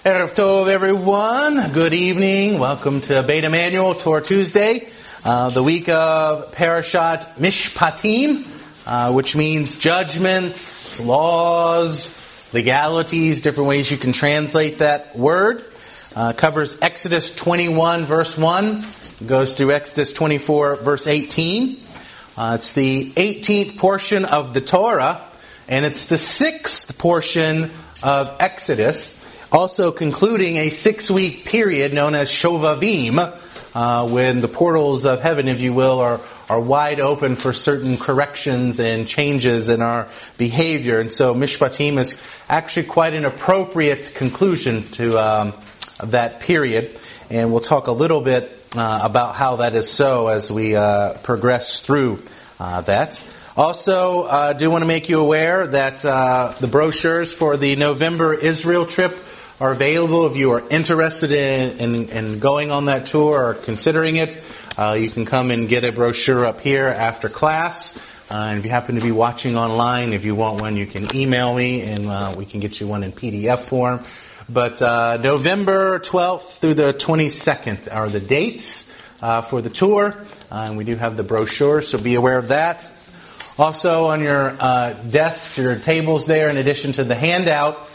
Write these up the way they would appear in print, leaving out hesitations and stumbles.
Erev Tov, everyone. Good evening. Welcome to Beit Emanuel Torah Tuesday, the week of Parashat Mishpatim, which means judgments, laws, legalities, different ways you can translate that word. Covers Exodus 21, verse 1, goes through Exodus 24, verse 18. It's the 18th portion of the Torah, and it's the 6th portion of Exodus, also concluding a 6-week period known as Shovavim, when the portals of heaven, if you will, are wide open for certain corrections and changes in our behavior. And so Mishpatim is actually quite an appropriate conclusion to that period. And we'll talk a little bit about how that is so as we progress through that. Also, I do want to make you aware that the brochures for the November Israel trip are available. If you are interested in going on that tour or considering it, you can come and get a brochure up here after class. And if you happen to be watching online, if you want one, you can email me and we can get you one in PDF form. But November 12th through the 22nd are the dates for the tour. And we do have the brochure, so be aware of that. Also on your desks, your tables there, in addition to the handout,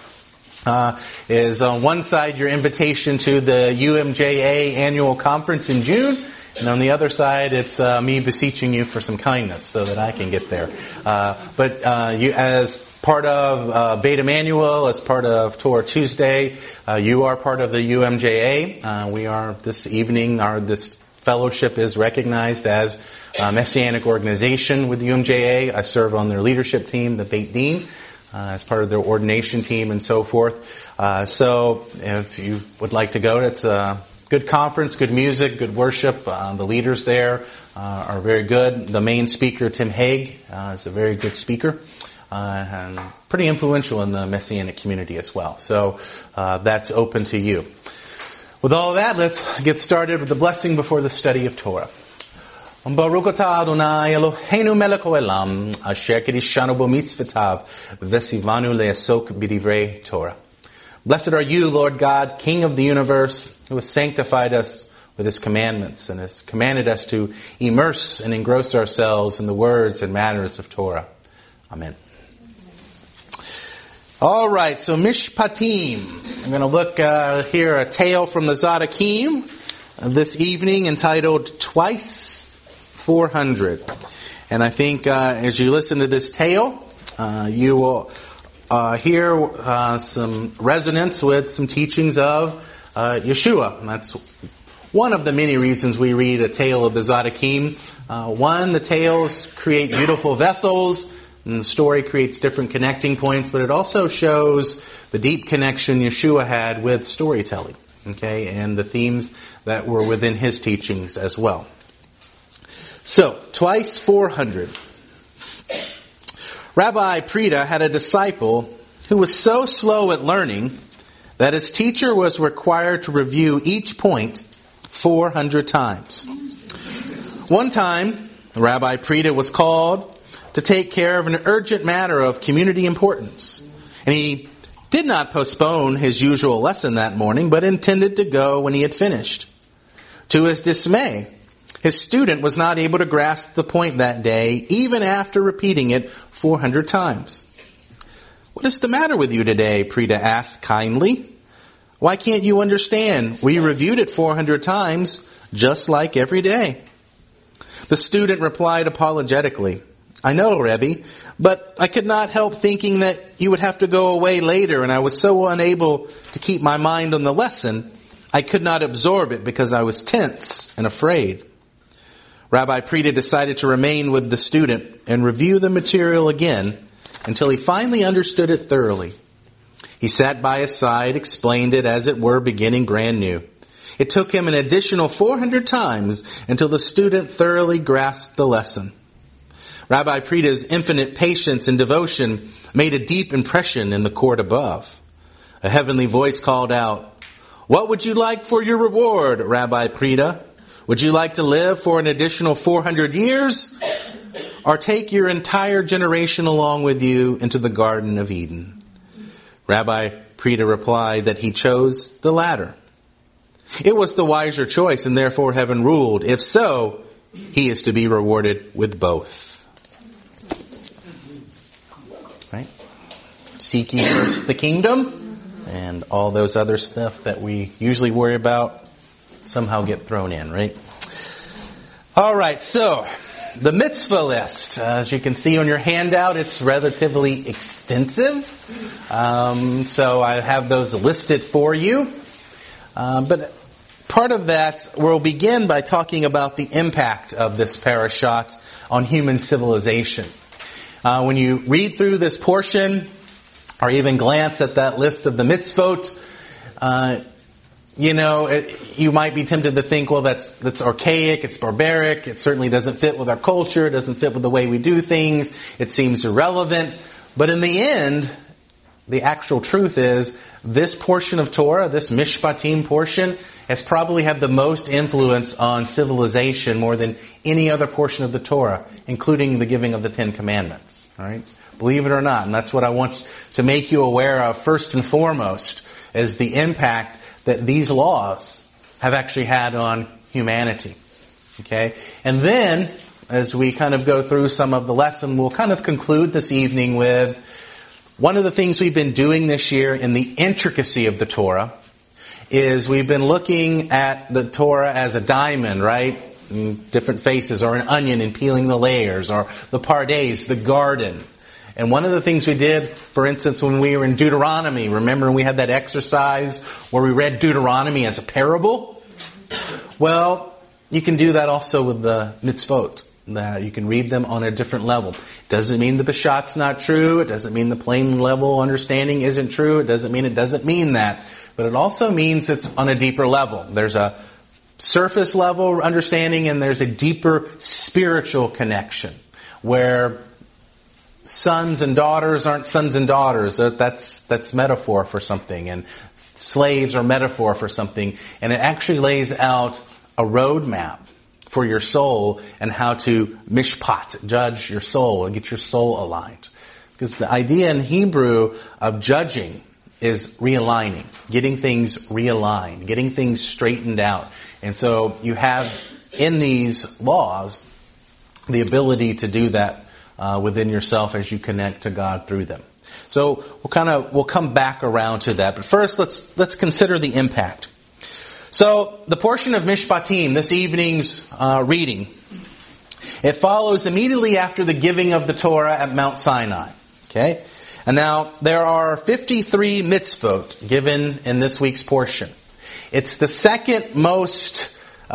is on one side your invitation to the UMJA annual conference in June, and on the other side it's me beseeching you for some kindness so that I can get there. But you, as part of Beit Emanuel, as part of Torah Tuesday, you are part of the UMJA. We are this evening, this fellowship is recognized as a Messianic organization with the UMJA. I serve on their leadership team, the Beit Din, as part of their ordination team and so forth. So if you would like to go, it's a good conference, good music, good worship. The leaders there are very good. The main speaker, Tim Haig, is a very good speaker. And pretty influential in the Messianic community as well. So that's open to you. With all that, let's get started with the blessing before the study of Torah. Baruch atah Adonai Eloheinu melech haolam, asher kiddushanu b'mitzvotav, v'tzivanu le'asok b'divrei Torah. Blessed are you, Lord God, King of the universe, who has sanctified us with His commandments and has commanded us to immerse and engross ourselves in the words and manners of Torah. Amen. All right, so Mishpatim. I'm going to look here a tale from the Tzaddikim this evening entitled Twice 400. And I think as you listen to this tale, you will hear some resonance with some teachings of Yeshua. And that's one of the many reasons we read a tale of the Tzaddikim. One, the tales create beautiful vessels, and the story creates different connecting points, but it also shows the deep connection Yeshua had with storytelling, okay, and the themes that were within his teachings as well. So, twice 400. Rabbi Prida had a disciple who was so slow at learning that his teacher was required to review each point 400 times. One time, Rabbi Prida was called to take care of an urgent matter of community importance, and he did not postpone his usual lesson that morning, but intended to go when he had finished. To his dismay, his student was not able to grasp the point that day, even after repeating it 400 times. "What is the matter with you today?" Prida asked kindly. "Why can't you understand? We reviewed it 400 times, just like every day." The student replied apologetically, "I know, Rebbe, but I could not help thinking that you would have to go away later, and I was so unable to keep my mind on the lesson, I could not absorb it because I was tense and afraid." Rabbi Prida decided to remain with the student and review the material again until he finally understood it thoroughly. He sat by his side, explained it as it were beginning brand new. It took him an additional 400 times until the student thoroughly grasped the lesson. Rabbi Prida's infinite patience and devotion made a deep impression in the court above. A heavenly voice called out, "What would you like for your reward, Rabbi Prida? Would you like to live for an additional 400 years? Or take your entire generation along with you into the Garden of Eden?" Rabbi Preda replied that he chose the latter. It was the wiser choice, and therefore heaven ruled. If so, he is to be rewarded with both. Right? Seek ye first the kingdom, and all those other stuff that we usually worry about somehow get thrown in, right? All right, so the mitzvah list. As you can see on your handout, it's relatively extensive. So I have those listed for you. But part of that, we'll begin by talking about the impact of this parashat on human civilization. When you read through this portion, or even glance at that list of the mitzvot, you might be tempted to think, well, that's archaic, it's barbaric, it certainly doesn't fit with our culture, it doesn't fit with the way we do things, it seems irrelevant. But in the end, the actual truth is, this portion of Torah, this Mishpatim portion, has probably had the most influence on civilization more than any other portion of the Torah, including the giving of the Ten Commandments. All right? Believe it or not. And that's what I want to make you aware of first and foremost, is the impact that these laws have actually had on humanity. Okay? And then, as we kind of go through some of the lesson, we'll kind of conclude this evening with one of the things we've been doing this year in the intricacy of the Torah is we've been looking at the Torah as a diamond, right? In different faces, or an onion and peeling the layers, or the pardes, the garden. And one of the things we did, for instance, when we were in Deuteronomy, remember we had that exercise where we read Deuteronomy as a parable? Well, you can do that also with the mitzvot. That you can read them on a different level. Doesn't mean the Peshat's not true. It doesn't mean the plain level understanding isn't true. It doesn't mean that. But it also means it's on a deeper level. There's a surface level understanding and there's a deeper spiritual connection where sons and daughters aren't sons and daughters. That's metaphor for something. And slaves are metaphor for something. And it actually lays out a roadmap for your soul and how to mishpat, judge your soul and get your soul aligned. Because the idea in Hebrew of judging is realigning, getting things realigned, getting things straightened out. And so you have in these laws the ability to do that within yourself as you connect to God through them. So we'll come back around to that. But first, let's consider the impact. So the portion of Mishpatim, this evening's reading, it follows immediately after the giving of the Torah at Mount Sinai. Okay? And now there are 53 mitzvot given in this week's portion. It's the second most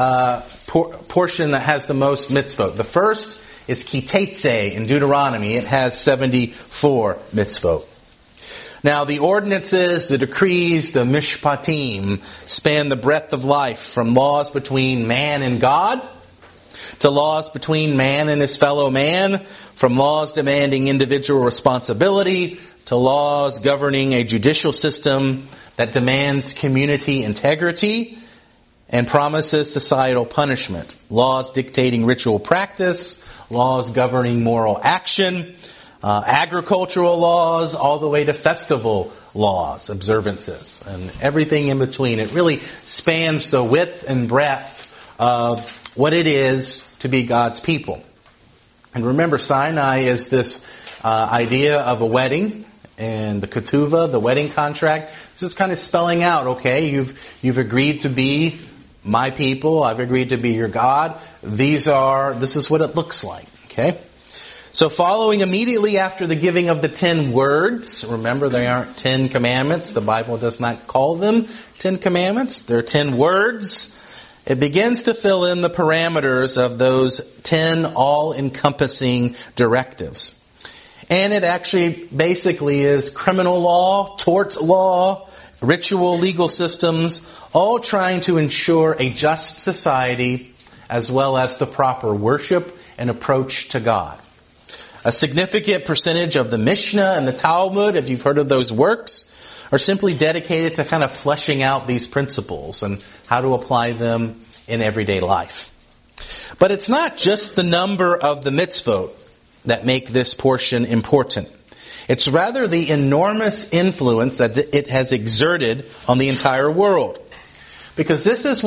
portion that has the most mitzvot. The first is Kitetse in Deuteronomy. It has 74 mitzvot. Now, the ordinances, the decrees, the mishpatim span the breadth of life, from laws between man and God to laws between man and his fellow man, from laws demanding individual responsibility to laws governing a judicial system that demands community integrity and promises societal punishment, laws dictating ritual practice, laws governing moral action, agricultural laws, all the way to festival laws, observances, and everything in between. It really spans the width and breadth of what it is to be God's people. And remember, Sinai is this idea of a wedding, and the ketuvah, the wedding contract. This is kind of spelling out, okay, you've agreed to be my people, I've agreed to be your God. This is what it looks like, okay? So following immediately after the giving of the 10 words, remember they aren't 10 commandments. The Bible does not call them 10 commandments. They're 10 words. It begins to fill in the parameters of those 10 all-encompassing directives. And it actually basically is criminal law, tort law, ritual legal systems, all trying to ensure a just society as well as the proper worship and approach to God. A significant percentage of the Mishnah and the Talmud, if you've heard of those works, are simply dedicated to kind of fleshing out these principles and how to apply them in everyday life. But it's not just the number of the mitzvot that make this portion important. It's rather the enormous influence that it has exerted on the entire world. Because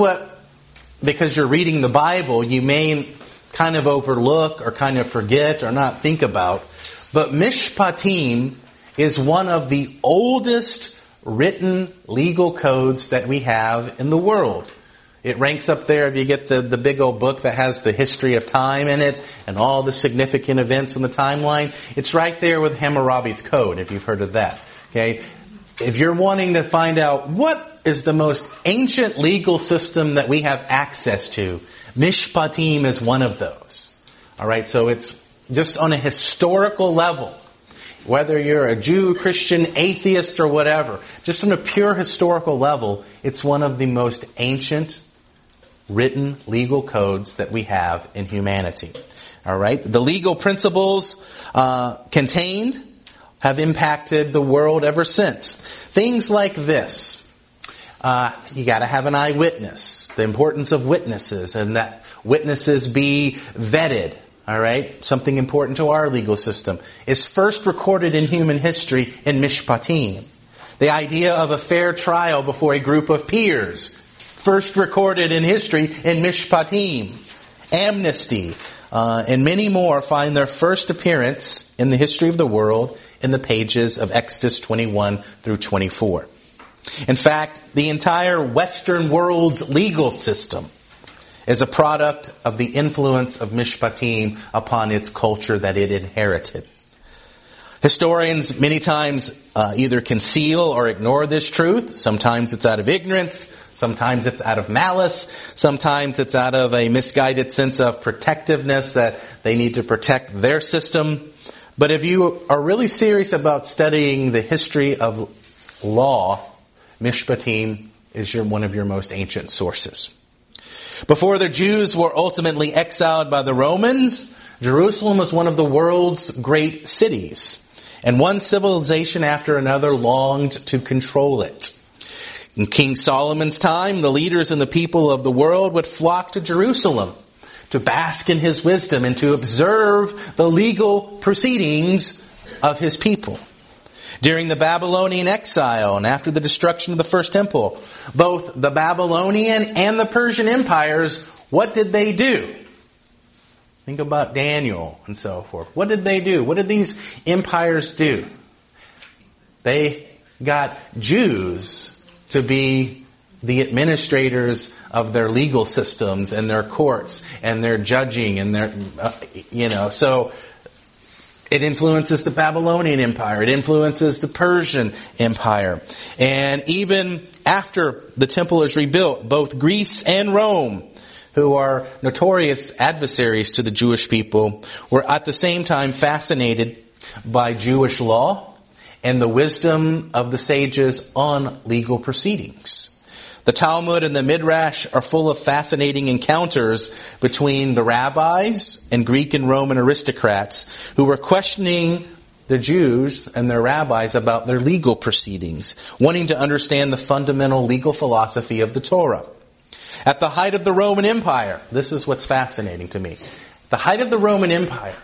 because you're reading the Bible, you may kind of overlook or kind of forget or not think about. But Mishpatim is one of the oldest written legal codes that we have in the world. It ranks up there if you get the big old book that has the history of time in it and all the significant events in the timeline. It's right there with Hammurabi's Code, if you've heard of that. Okay? If you're wanting to find out what is the most ancient legal system that we have access to, Mishpatim is one of those. Alright, so it's just on a historical level. Whether you're a Jew, Christian, atheist, or whatever, just on a pure historical level, it's one of the most ancient written legal codes that we have in humanity. Alright? The legal principles contained have impacted the world ever since. Things like this. You gotta have an eyewitness. The importance of witnesses, and that witnesses be vetted. Alright? Something important to our legal system is first recorded in human history in Mishpatim. The idea of a fair trial before a group of peers, first recorded in history in Mishpatim. Amnesty, and many more find their first appearance in the history of the world in the pages of Exodus 21 through 24. In fact, the entire Western world's legal system is a product of the influence of Mishpatim upon its culture that it inherited. Historians many times either conceal or ignore this truth. Sometimes it's out of ignorance. Sometimes it's out of malice. Sometimes it's out of a misguided sense of protectiveness that they need to protect their system. But if you are really serious about studying the history of law, Mishpatim is one of your most ancient sources. Before the Jews were ultimately exiled by the Romans, Jerusalem was one of the world's great cities. And one civilization after another longed to control it. In King Solomon's time, the leaders and the people of the world would flock to Jerusalem to bask in his wisdom and to observe the legal proceedings of his people. During the Babylonian exile and after the destruction of the first temple, both the Babylonian and the Persian empires, what did they do? Think about Daniel and so forth. What did they do? What did these empires do? They got Jews to be the administrators of their legal systems and their courts and their judging and their, so it influences the Babylonian Empire. It influences the Persian Empire. And even after the temple is rebuilt, both Greece and Rome, who are notorious adversaries to the Jewish people, were at the same time fascinated by Jewish law and the wisdom of the sages on legal proceedings. The Talmud and the Midrash are full of fascinating encounters between the rabbis and Greek and Roman aristocrats who were questioning the Jews and their rabbis about their legal proceedings, wanting to understand the fundamental legal philosophy of the Torah. At the height of the Roman Empire, this is what's fascinating to me. The height of the Roman Empire,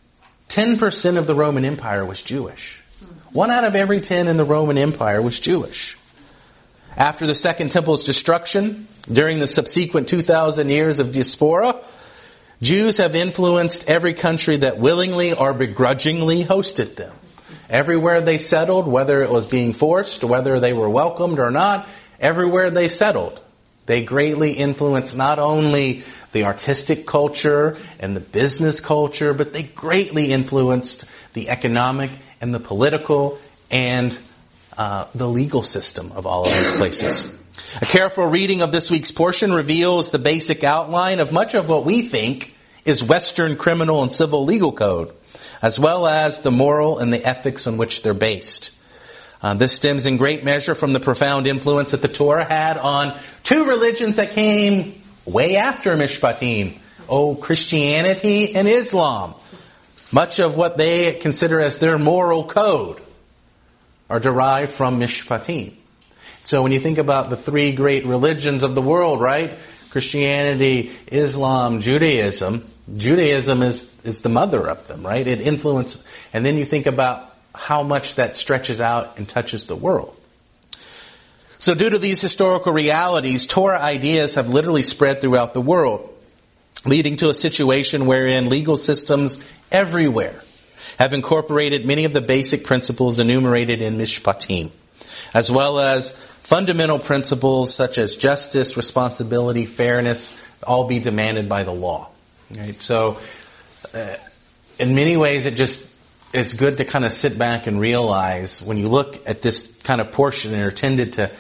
10% of the Roman Empire was Jewish. 1 out of every 10 in the Roman Empire was Jewish. After the Second Temple's destruction, during the subsequent 2,000 years of diaspora, Jews have influenced every country that willingly or begrudgingly hosted them. Everywhere they settled, whether it was being forced, whether they were welcomed or not, everywhere they settled, they greatly influenced not only the artistic culture and the business culture, but they greatly influenced the economic and the political and the legal system of all of these places. A careful reading of this week's portion reveals the basic outline of much of what we think is Western criminal and civil legal code, as well as the moral and the ethics on which they're based. This stems in great measure from the profound influence that the Torah had on two religions that came way after Mishpatim, Christianity and Islam. Much of what they consider as their moral code are derived from Mishpatim. So when you think about the three great religions of the world, right? Christianity, Islam, Judaism. Judaism is the mother of them, right? It influenced. And then you think about how much that stretches out and touches the world. So due to these historical realities, Torah ideas have literally spread throughout the world, leading to a situation wherein legal systems everywhere have incorporated many of the basic principles enumerated in Mishpatim, as well as fundamental principles such as justice, responsibility, fairness, all be demanded by the law. Right? So, in many ways, it's good to kind of sit back and realize when you look at this kind of portion and are tended to,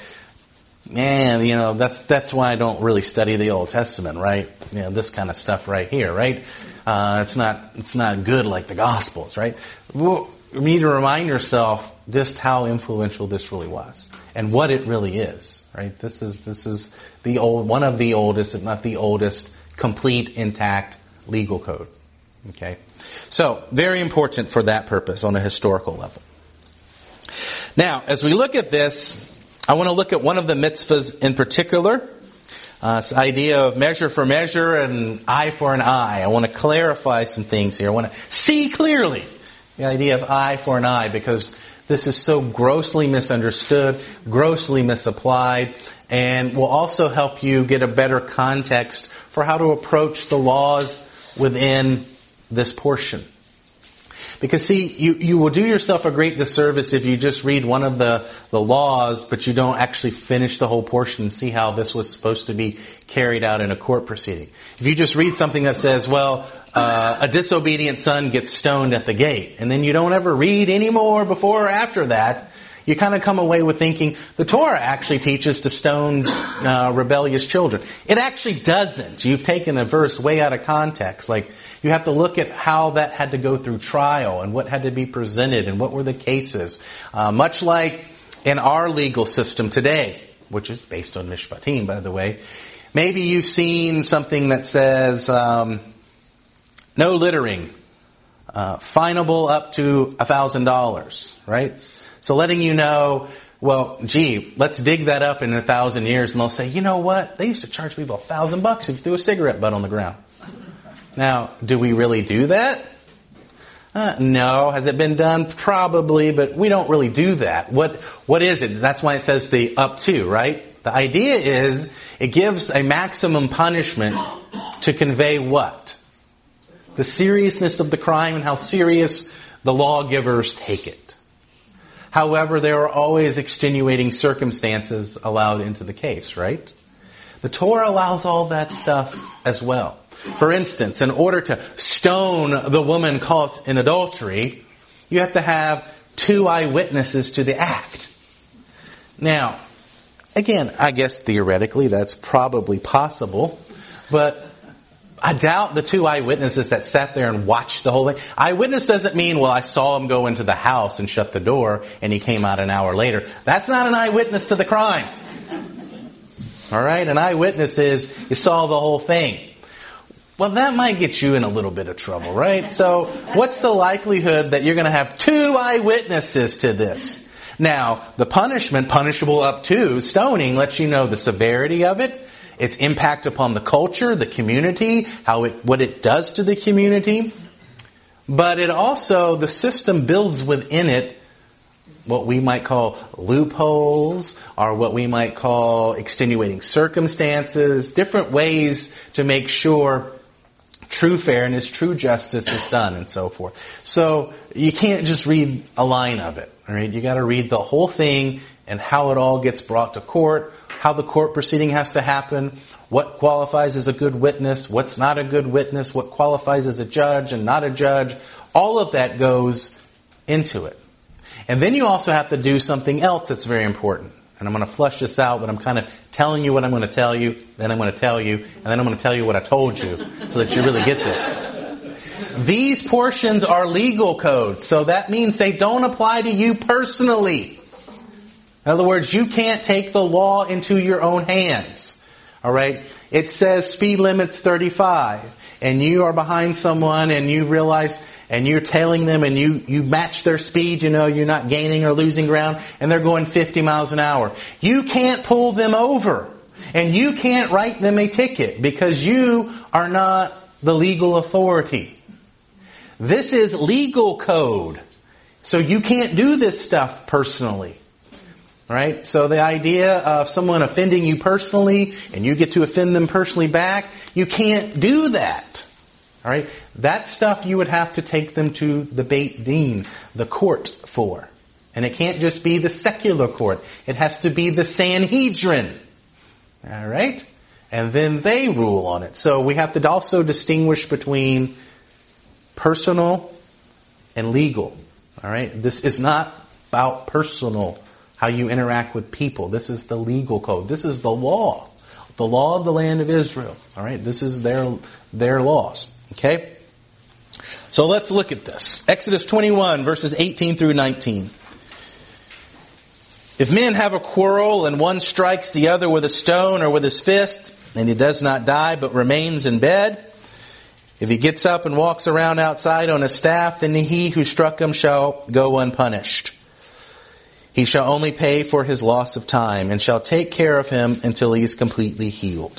that's why I don't really study the Old Testament, right? This kind of stuff right here, right? It's not good like the Gospels, right? We need to remind yourself just how influential this really was and what it really is, right? This is one of the oldest, if not the oldest, complete, intact legal code. Okay? So, very important for that purpose on a historical level. Now, as we look at this, I want to look at one of the mitzvahs in particular. This idea of measure for measure and eye for an eye. I want to clarify some things here. I want to see clearly the idea of eye for an eye, because this is so grossly misunderstood, grossly misapplied, and will also help you get a better context for how to approach the laws within this portion. Because see, you will do yourself a great disservice if you just read one of the laws, but you don't actually finish the whole portion and see how this was supposed to be carried out in a court proceeding. If you just read something that says, a disobedient son gets stoned at the gate, and then you don't ever read any more before or after that, you kind of come away with thinking the Torah actually teaches to stone rebellious children. It actually doesn't. You've taken a verse way out of context. Like, you have to look at how that had to go through trial and what had to be presented and what were the cases. Much like in our legal system today, which is based on Mishpatim, by the way, maybe you've seen something that says no littering, finable up to $1,000, right? So letting you know, let's dig that up in 1,000 years, and they'll say, you know what? They used to charge people $1,000 if you threw a cigarette butt on the ground. Now, do we really do that? No. Has it been done? Probably, but we don't really do that. What is it? That's why it says the up to, right? The idea is it gives a maximum punishment to convey what? The seriousness of the crime and how serious the lawgivers take it. However, there are always extenuating circumstances allowed into the case, right? The Torah allows all that stuff as well. For instance, in order to stone the woman caught in adultery, you have to have 2 eyewitnesses to the act. Now, again, I guess theoretically that's probably possible, but I doubt the 2 eyewitnesses that sat there and watched the whole thing. Eyewitness doesn't mean, I saw him go into the house and shut the door and he came out an hour later. That's not an eyewitness to the crime. Alright? An eyewitness is, you saw the whole thing. Well, that might get you in a little bit of trouble, right? So, what's the likelihood that you're going to have 2 eyewitnesses to this? Now, the punishment, punishable up to stoning, lets you know the severity of it, its impact upon the culture, the community, what it does to the community. But it also, the system builds within it what we might call loopholes, or what we might call extenuating circumstances, different ways to make sure true fairness, true justice is done, and so forth. So you can't just read a line of it, all right? You got to read the whole thing and how it all gets brought to court, how the court proceeding has to happen, what qualifies as a good witness, what's not a good witness, what qualifies as a judge and not a judge. All of that goes into it. And then you also have to do something else that's very important. And I'm going to flesh this out, but I'm kind of telling you what I'm going to tell you, then I'm going to tell you, and then I'm going to tell you what I told you, so that you really get this. These portions are legal codes, so that means they don't apply to you personally. In other words, you can't take the law into your own hands. Alright? It says speed limit's 35, and you are behind someone and you realize, and you're tailing them and you match their speed, you're not gaining or losing ground, and they're going 50 miles an hour. You can't pull them over, and you can't write them a ticket, because you are not the legal authority. This is legal code. So you can't do this stuff personally. Right? So the idea of someone offending you personally and you get to offend them personally back, you can't do that. All right? That stuff you would have to take them to the Beit Din, the court for. And it can't just be the secular court. It has to be the Sanhedrin. All right? And then they rule on it. So we have to also distinguish between personal and legal. All right? This is not about personal, how you interact with people. This is the legal code. This is the law. The law of the land of Israel. All right? This is their laws. Okay? So let's look at this. Exodus 21, verses 18 through 19. If men have a quarrel and one strikes the other with a stone or with his fist, and he does not die but remains in bed, if he gets up and walks around outside on a staff, then he who struck him shall go unpunished. He shall only pay for his loss of time and shall take care of him until he is completely healed.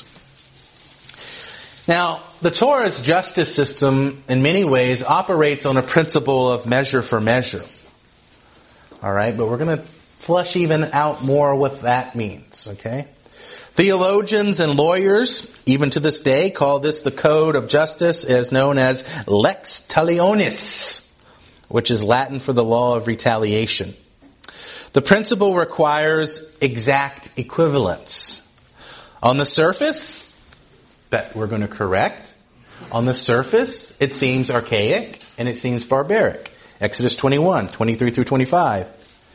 Now, the Torah's justice system in many ways operates on a principle of measure for measure. All right, but we're going to flesh even out more what that means, okay? Theologians and lawyers, even to this day, call this the code of justice, as known as lex talionis, which is Latin for the law of retaliation. The principle requires exact equivalence. On the surface, that we're going to correct. On the surface, it seems archaic and it seems barbaric. Exodus 21, 23 through 25.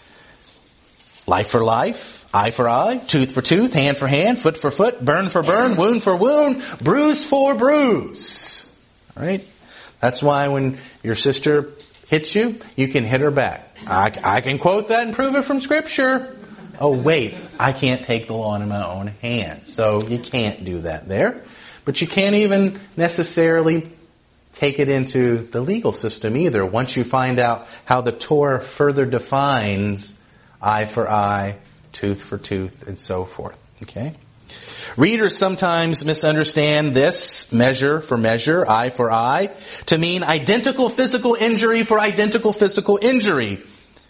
Life for life, eye for eye, tooth for tooth, hand for hand, foot for foot, burn for burn, wound for wound, bruise for bruise. All right? That's why when your sister hits you, you can hit her back. I can quote that and prove it from Scripture. Oh, wait, I can't take the law into my own hands. So you can't do that there. But you can't even necessarily take it into the legal system either, once you find out how the Torah further defines eye for eye, tooth for tooth, and so forth. Okay? Readers sometimes misunderstand this measure for measure, eye for eye, to mean identical physical injury for identical physical injury.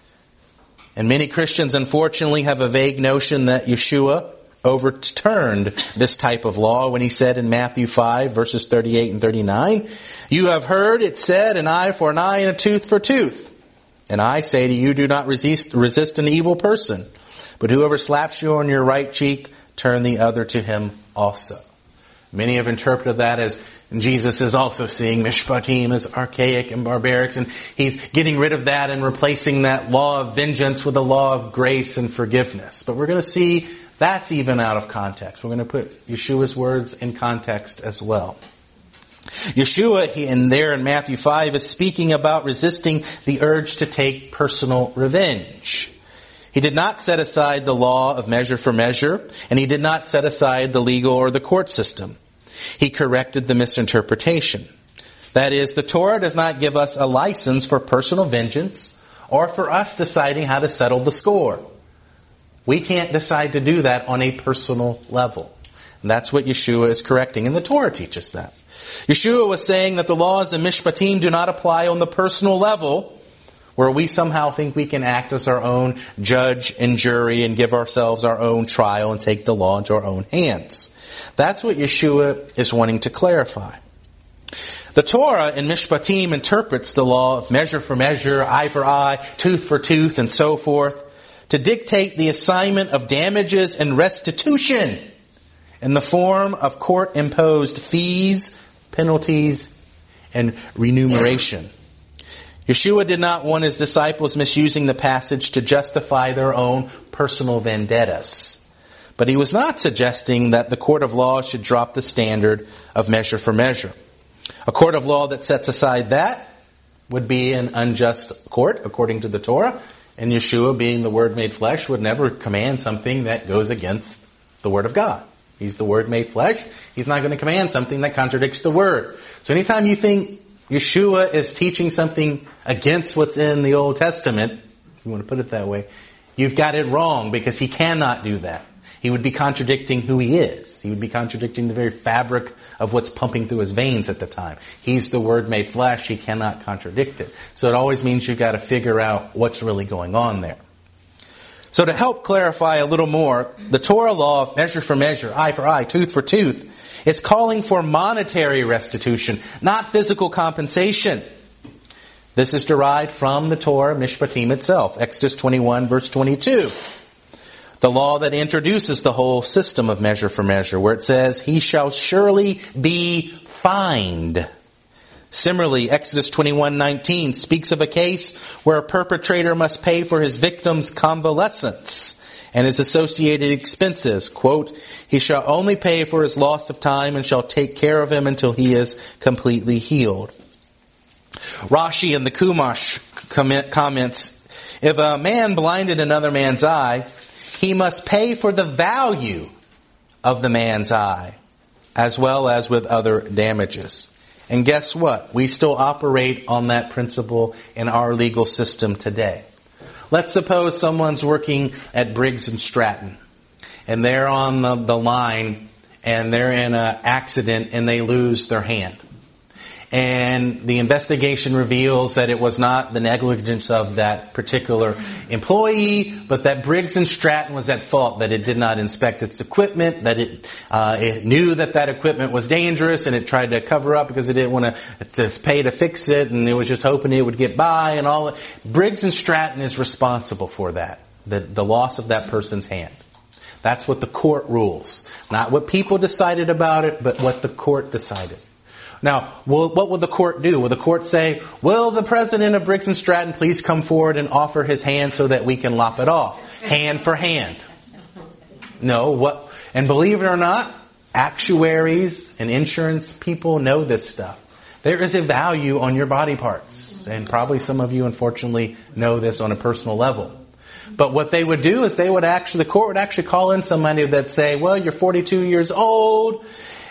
And many Christians, unfortunately, have a vague notion that Yeshua overturned this type of law when he said in Matthew 5, verses 38 and 39, "You have heard it said, an eye for an eye and a tooth for tooth. And I say to you, do not resist an evil person. But whoever slaps you on your right cheek, turn the other to him also." Many have interpreted that as Jesus is also seeing Mishpatim as archaic and barbaric, and he's getting rid of that and replacing that law of vengeance with a law of grace and forgiveness. But we're going to see that's even out of context. We're going to put Yeshua's words in context as well. Yeshua, in Matthew 5, is speaking about resisting the urge to take personal revenge. He did not set aside the law of measure for measure, and he did not set aside the legal or the court system. He corrected the misinterpretation. That is, the Torah does not give us a license for personal vengeance or for us deciding how to settle the score. We can't decide to do that on a personal level. And that's what Yeshua is correcting, and the Torah teaches that. Yeshua was saying that the laws of Mishpatim do not apply on the personal level, where we somehow think we can act as our own judge and jury and give ourselves our own trial and take the law into our own hands. That's what Yeshua is wanting to clarify. The Torah in Mishpatim interprets the law of measure for measure, eye for eye, tooth for tooth, and so forth, to dictate the assignment of damages and restitution in the form of court-imposed fees, penalties, and remuneration. Yeshua did not want his disciples misusing the passage to justify their own personal vendettas. But he was not suggesting that the court of law should drop the standard of measure for measure. A court of law that sets aside that would be an unjust court, according to the Torah. And Yeshua, being the Word made flesh, would never command something that goes against the Word of God. He's the Word made flesh. He's not going to command something that contradicts the Word. So anytime you think Yeshua is teaching something against what's in the Old Testament, if you want to put it that way, you've got it wrong, because he cannot do that. He would be contradicting who he is. He would be contradicting the very fabric of what's pumping through his veins at the time. He's the Word made flesh. He cannot contradict it. So it always means you've got to figure out what's really going on there. So to help clarify a little more, the Torah law of measure for measure, eye for eye, tooth for tooth, it's calling for monetary restitution, not physical compensation. This is derived from the Torah Mishpatim itself, Exodus 21, verse 22. The law that introduces the whole system of measure for measure, where it says, he shall surely be fined. Similarly, Exodus 21:19 speaks of a case where a perpetrator must pay for his victim's convalescence and his associated expenses. Quote, he shall only pay for his loss of time and shall take care of him until he is completely healed. Rashi in the Chumash comments, if a man blinded another man's eye, he must pay for the value of the man's eye, as well as with other damages. And guess what? We still operate on that principle in our legal system today. Let's suppose someone's working at Briggs & Stratton, and they're on the line, and they're in an accident, and they lose their hand. And the investigation reveals that it was not the negligence of that particular employee, but that Briggs & Stratton was at fault, that it did not inspect its equipment, that it knew that equipment was dangerous, and it tried to cover up because it didn't want to pay to fix it, and it was just hoping it would get by and all that. Briggs & Stratton is responsible for that, the loss of that person's hand. That's what the court rules. Not what people decided about it, but what the court decided. Now, what will the court do? Will the court say, will the president of Briggs & Stratton please come forward and offer his hand so that we can lop it off? Hand for hand. No, and believe it or not, actuaries and insurance people know this stuff. There is a value on your body parts. And probably some of you, unfortunately, know this on a personal level. But what they would do is the court would actually call in somebody that say, well, you're 42 years old,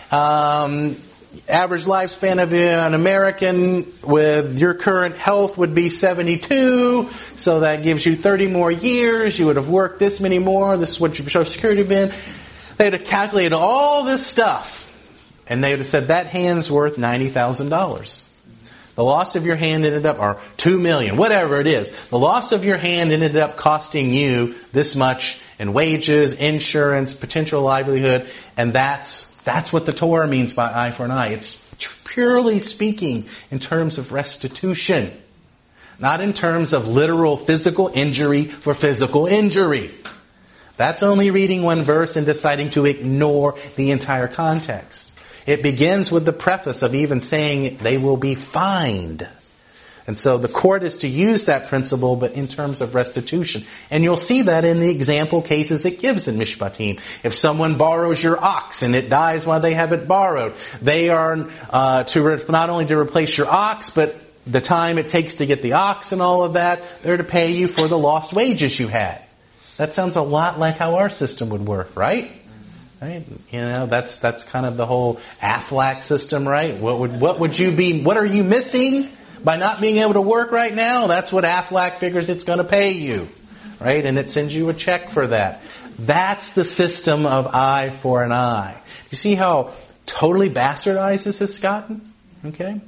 average lifespan of an American with your current health would be 72, so that gives you 30 more years. You would have worked this many more. This is what your Social Security would have been. They would have calculated all this stuff, and they would have said that hand's worth $90,000. The loss of your hand ended up, or $2 million, whatever it is. The loss of your hand ended up costing you this much in wages, insurance, potential livelihood, and that's what the Torah means by eye for an eye. It's purely speaking in terms of restitution, not in terms of literal physical injury for physical injury. That's only reading one verse and deciding to ignore the entire context. It begins with the preface of even saying they will be fined. And so the court is to use that principle, but in terms of restitution. And you'll see that in the example cases it gives in Mishpatim. If someone borrows your ox and it dies while they have it borrowed, they are not only to replace your ox, but the time it takes to get the ox and all of that, they're to pay you for the lost wages you had. That sounds a lot like how our system would work, right? Right? You know, that's kind of the whole AFLAC system, right? What are you missing by not being able to work right now? That's what AFLAC figures it's going to pay you, right? And it sends you a check for that. That's the system of eye for an eye. You see how totally bastardized this has gotten? Okay?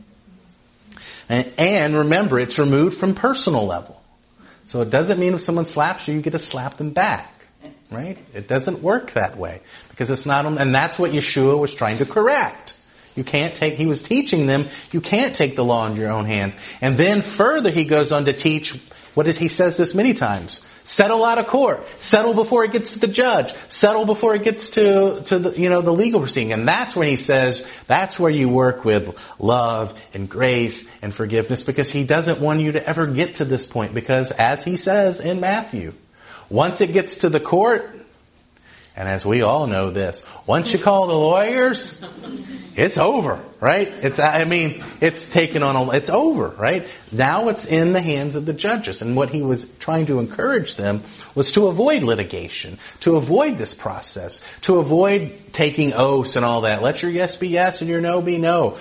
And remember, it's removed from personal level. So it doesn't mean if someone slaps you, you get to slap them back. Right? It doesn't work that way. Because it's not, and that's what Yeshua was trying to correct. He was teaching them, you can't take the law into your own hands. And then further he goes on to teach, he says this many times, settle out of court, settle before it gets to the judge, settle before it gets to the legal proceeding. And that's when he says, that's where you work with love and grace and forgiveness, because he doesn't want you to ever get to this point. Because as he says in Matthew, once it gets to the court, and as we all know this, once you call the lawyers, it's over, right? It's over, right? Now it's in the hands of the judges. And what he was trying to encourage them was to avoid litigation, to avoid this process, to avoid taking oaths and all that. Let your yes be yes and your no be no.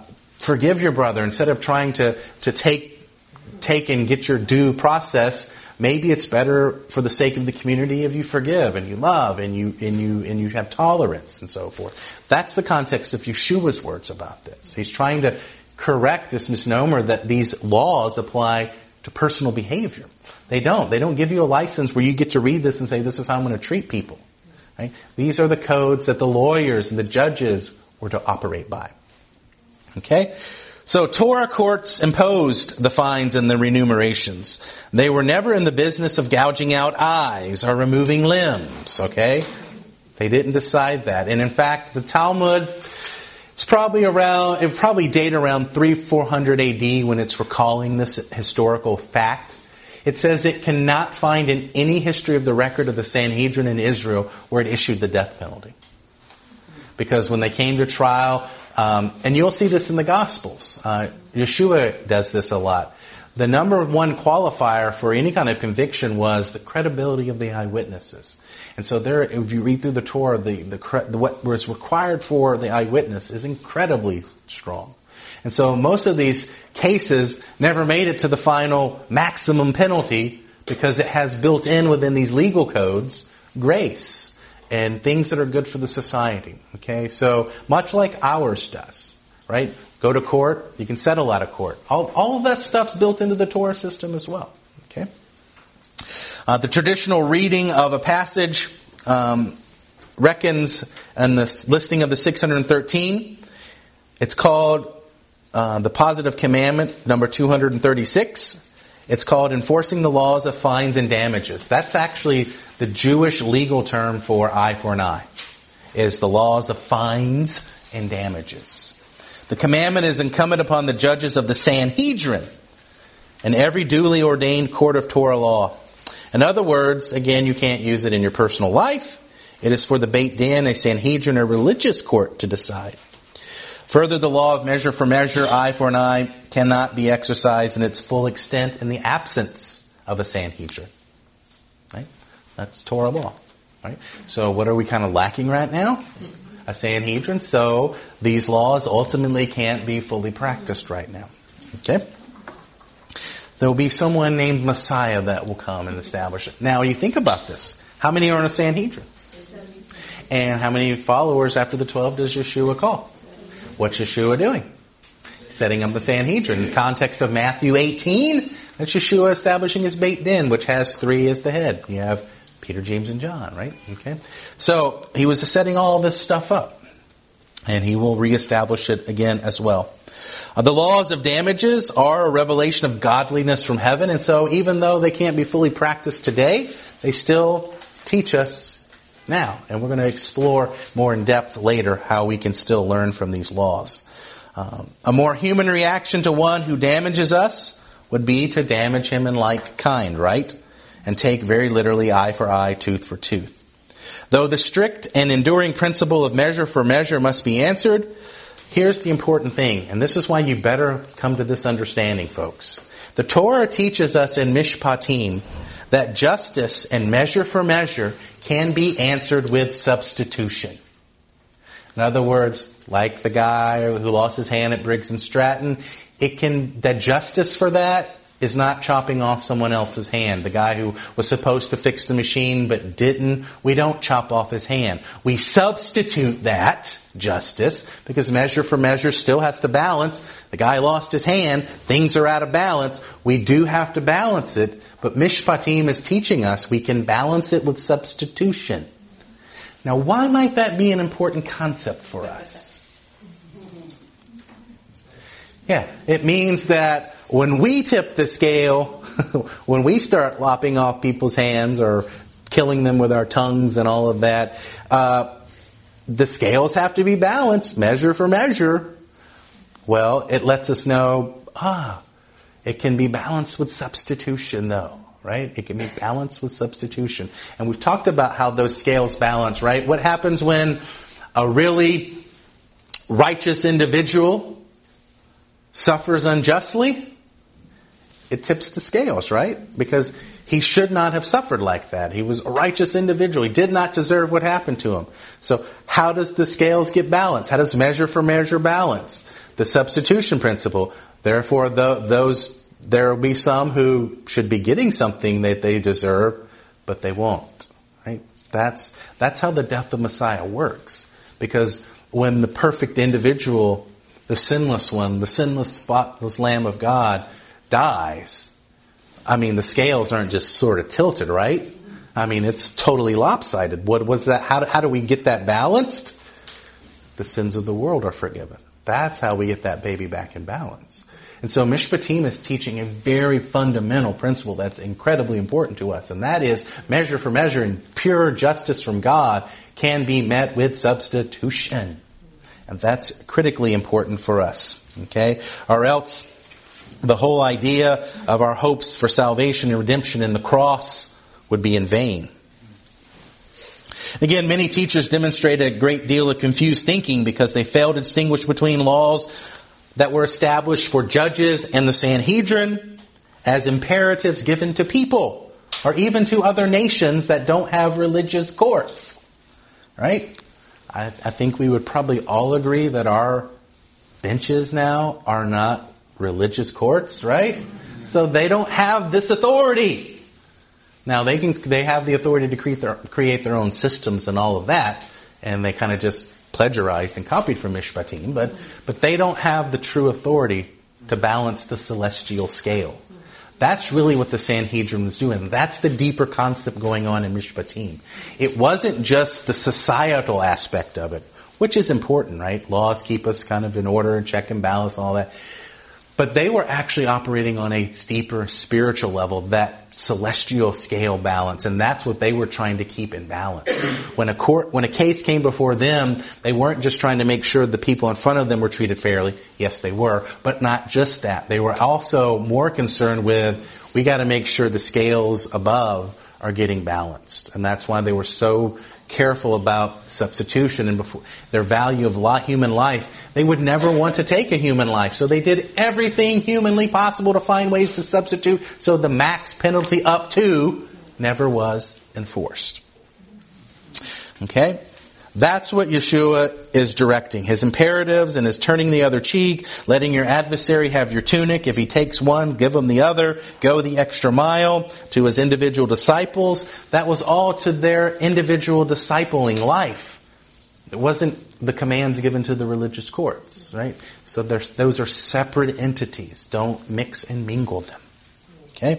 Forgive your brother instead of trying to take and get your due process Maybe it's better for the sake of the community if you forgive and you love and you have tolerance and so forth. That's the context of Yeshua's words about this. He's trying to correct this misnomer that these laws apply to personal behavior. They don't. They don't give you a license where you get to read this and say, this is how I'm going to treat people. Right? These are the codes that the lawyers and the judges were to operate by. Okay? So Torah courts imposed the fines and the remunerations. They were never in the business of gouging out eyes or removing limbs. Okay? They didn't decide that. And in fact, the Talmud, it would probably date around 300-400 AD when it's recalling this historical fact. It says it cannot find in any history of the record of the Sanhedrin in Israel where it issued the death penalty. Because when they came to trial, and you'll see this in the Gospels, Yeshua does this a lot. The number one qualifier for any kind of conviction was the credibility of the eyewitnesses. And so there, if you read through the Torah, what was required for the eyewitness is incredibly strong. And so most of these cases never made it to the final maximum penalty because it has built in within these legal codes grace and things that are good for the society. Okay, so much like ours does, right? Go to court, you can settle out of court. All of that stuff's built into the Torah system as well. Okay, the traditional reading of a passage reckons in the listing of the 613. It's called the positive commandment, number 236. It's called enforcing the laws of fines and damages. That's actually the Jewish legal term for eye for an eye, is the laws of fines and damages. The commandment is incumbent upon the judges of the Sanhedrin and every duly ordained court of Torah law. In other words, again, you can't use it in your personal life. It is for the Beit Din, a Sanhedrin, a religious court, to decide. Further, the law of measure for measure, eye for an eye, cannot be exercised in its full extent in the absence of a Sanhedrin. Right? That's Torah law. Right? So what are we kind of lacking right now? A Sanhedrin. So these laws ultimately can't be fully practiced right now. Okay? There will be someone named Messiah that will come and establish it. Now, you think about this. How many are in a Sanhedrin? And how many followers after the 12 does Yeshua call? What's Yeshua doing? Setting up the Sanhedrin. In the context of Matthew 18, that's Yeshua establishing his Beit Din, which has 3 as the head. You have Peter, James, and John, right? Okay. So he was setting all this stuff up. And he will reestablish it again as well. The laws of damages are a revelation of godliness from heaven. And so even though they can't be fully practiced today, they still teach us now. And we're going to explore more in depth later how we can still learn from these laws. A more human reaction to one who damages us would be to damage him in like kind, right? And take very literally eye for eye, tooth for tooth. Though the strict and enduring principle of measure for measure must be answered, here's the important thing, and this is why you better come to this understanding, folks. The Torah teaches us in Mishpatim that justice and measure for measure can be answered with substitution. In other words, like the guy who lost his hand at Briggs and Stratton, that justice for that is not chopping off someone else's hand. The guy who was supposed to fix the machine but didn't, we don't chop off his hand. We substitute that justice because measure for measure still has to balance. The guy lost his hand. Things are out of balance. We do have to balance it. But Mishpatim is teaching us we can balance it with substitution. Now, why might that be an important concept for us? Yeah, it means that when we tip the scale, when we start lopping off people's hands or killing them with our tongues and all of that, the scales have to be balanced, measure for measure. Well, it lets us know, it can be balanced with substitution though, right? It can be balanced with substitution. And we've talked about how those scales balance, right? What happens when a really righteous individual suffers unjustly? It tips the scales, right? Because he should not have suffered like that. He was a righteous individual. He did not deserve what happened to him. So how does the scales get balanced? How does measure for measure balance? The substitution principle. Therefore, those there will be some who should be getting something that they deserve, but they won't. Right? That's how the death of Messiah works. Because when the perfect individual, the sinless one, the sinless, spotless Lamb of God dies, I mean, the scales aren't just sort of tilted, right? I mean, it's totally lopsided. What was that? How do we get that balanced? The sins of the world are forgiven. That's how we get that baby back in balance. And so Mishpatim is teaching a very fundamental principle that's incredibly important to us. And that is measure for measure and pure justice from God can be met with substitution. And that's critically important for us. Okay? Or else the whole idea of our hopes for salvation and redemption in the cross would be in vain. Again, many teachers demonstrated a great deal of confused thinking because they failed to distinguish between laws that were established for judges and the Sanhedrin as imperatives given to people or even to other nations that don't have religious courts. Right? I think we would probably all agree that our benches now are not religious courts, right? So they don't have this authority. Now they have the authority to create their own systems and all of that, and they kind of just plagiarized and copied from Mishpatim, but they don't have the true authority to balance the celestial scale. That's really what the Sanhedrin was doing. That's the deeper concept going on in Mishpatim. It wasn't just the societal aspect of it, which is important, right? Laws keep us kind of in order and check and balance and all that. But they were actually operating on a steeper spiritual level, that celestial scale balance, and that's what they were trying to keep in balance. When a case came before them, they weren't just trying to make sure the people in front of them were treated fairly. Yes, they were, but not just that. They were also more concerned with, we got to make sure the scales above are getting balanced. And that's why they were so careful about substitution and their value of human life. They would never want to take a human life. So they did everything humanly possible to find ways to substitute, so the max penalty up to never was enforced. Okay? That's what Yeshua is directing. His imperatives and his turning the other cheek, letting your adversary have your tunic. If he takes one, give him the other. Go the extra mile to his individual disciples. That was all to their individual discipling life. It wasn't the commands given to the religious courts, right? So those are separate entities. Don't mix and mingle them. Okay?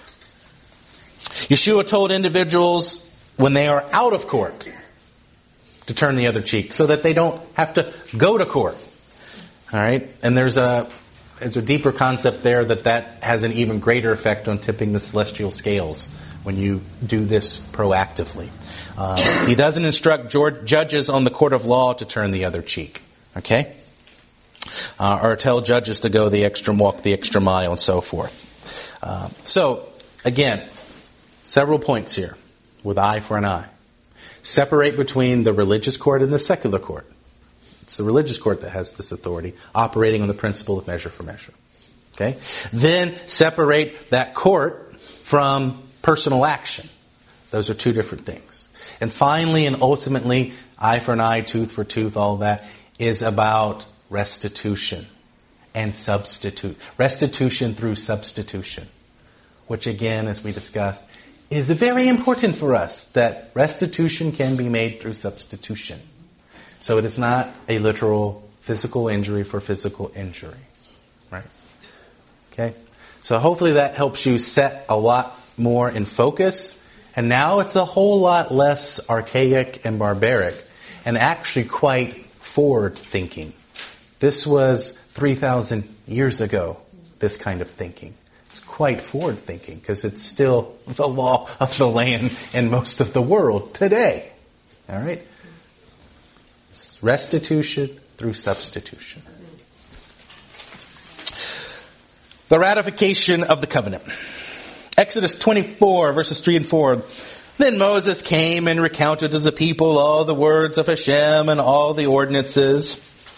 Yeshua told individuals when they are out of court to turn the other cheek, so that they don't have to go to court. All right? And there's a deeper concept there that has an even greater effect on tipping the celestial scales when you do this proactively. He doesn't instruct judges on the court of law to turn the other cheek. Okay? Or tell judges to go walk the extra mile and so forth. So, again, several points here with eye for an eye. Separate between the religious court and the secular court. It's the religious court that has this authority, operating on the principle of measure for measure. Okay? Then separate that court from personal action. Those are two different things. And finally and ultimately, eye for an eye, tooth for tooth, all that is about restitution and substitute. Restitution through substitution. Which again, as we discussed, is very important for us, that restitution can be made through substitution. So it is not a literal physical injury for physical injury. Right? Okay? So hopefully that helps you set a lot more in focus. And now it's a whole lot less archaic and barbaric, and actually quite forward-thinking. This was 3,000 years ago, this kind of thinking. It's quite forward-thinking because it's still the law of the land in most of the world today. All right? It's restitution through substitution. The ratification of the covenant. Exodus 24, verses 3 and 4. Then Moses came and recounted to the people all the words of Hashem and all the ordinances.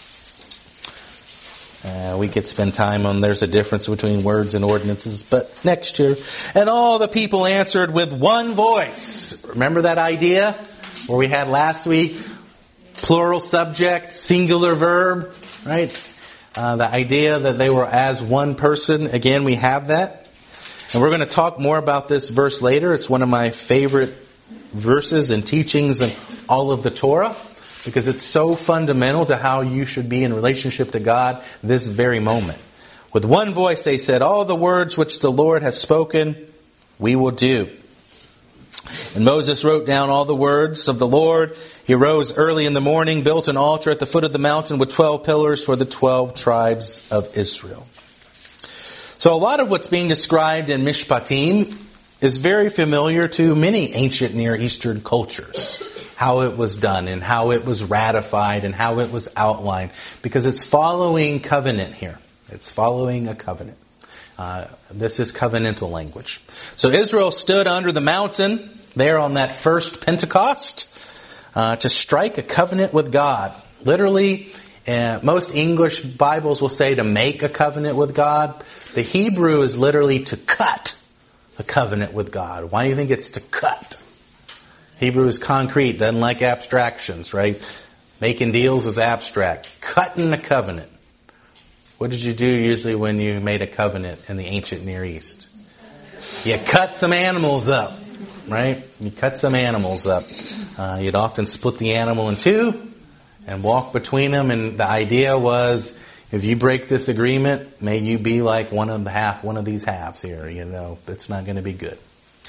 We could spend time on there's a difference between words and ordinances, but next year. And all the people answered with one voice. Remember that idea where we had last week? Plural subject, singular verb, right? The idea that they were as one person, again, we have that. And we're going to talk more about this verse later. It's one of my favorite verses and teachings in all of the Torah, because it's so fundamental to how you should be in relationship to God this very moment. With one voice they said, all the words which the Lord has spoken, we will do. And Moses wrote down all the words of the Lord. He rose early in the morning, built an altar at the foot of the mountain with 12 pillars for the 12 tribes of Israel. So a lot of what's being described in Mishpatim is very familiar to many ancient Near Eastern cultures. How it was done and how it was ratified and how it was outlined. Because it's following covenant here. It's following a covenant. This is covenantal language. So Israel stood under the mountain there on that first Pentecost to strike a covenant with God. Literally, most English Bibles will say to make a covenant with God. The Hebrew is literally to cut a covenant with God. Why do you think it's to cut? Hebrew is concrete, doesn't like abstractions, right? Making deals is abstract. Cutting a covenant. What did you do usually when you made a covenant in the ancient Near East? You cut some animals up, right? You cut some animals up. You'd often split the animal in two and walk between them, and the idea was, if you break this agreement, may you be like one of these halves here. You know, it's not going to be good.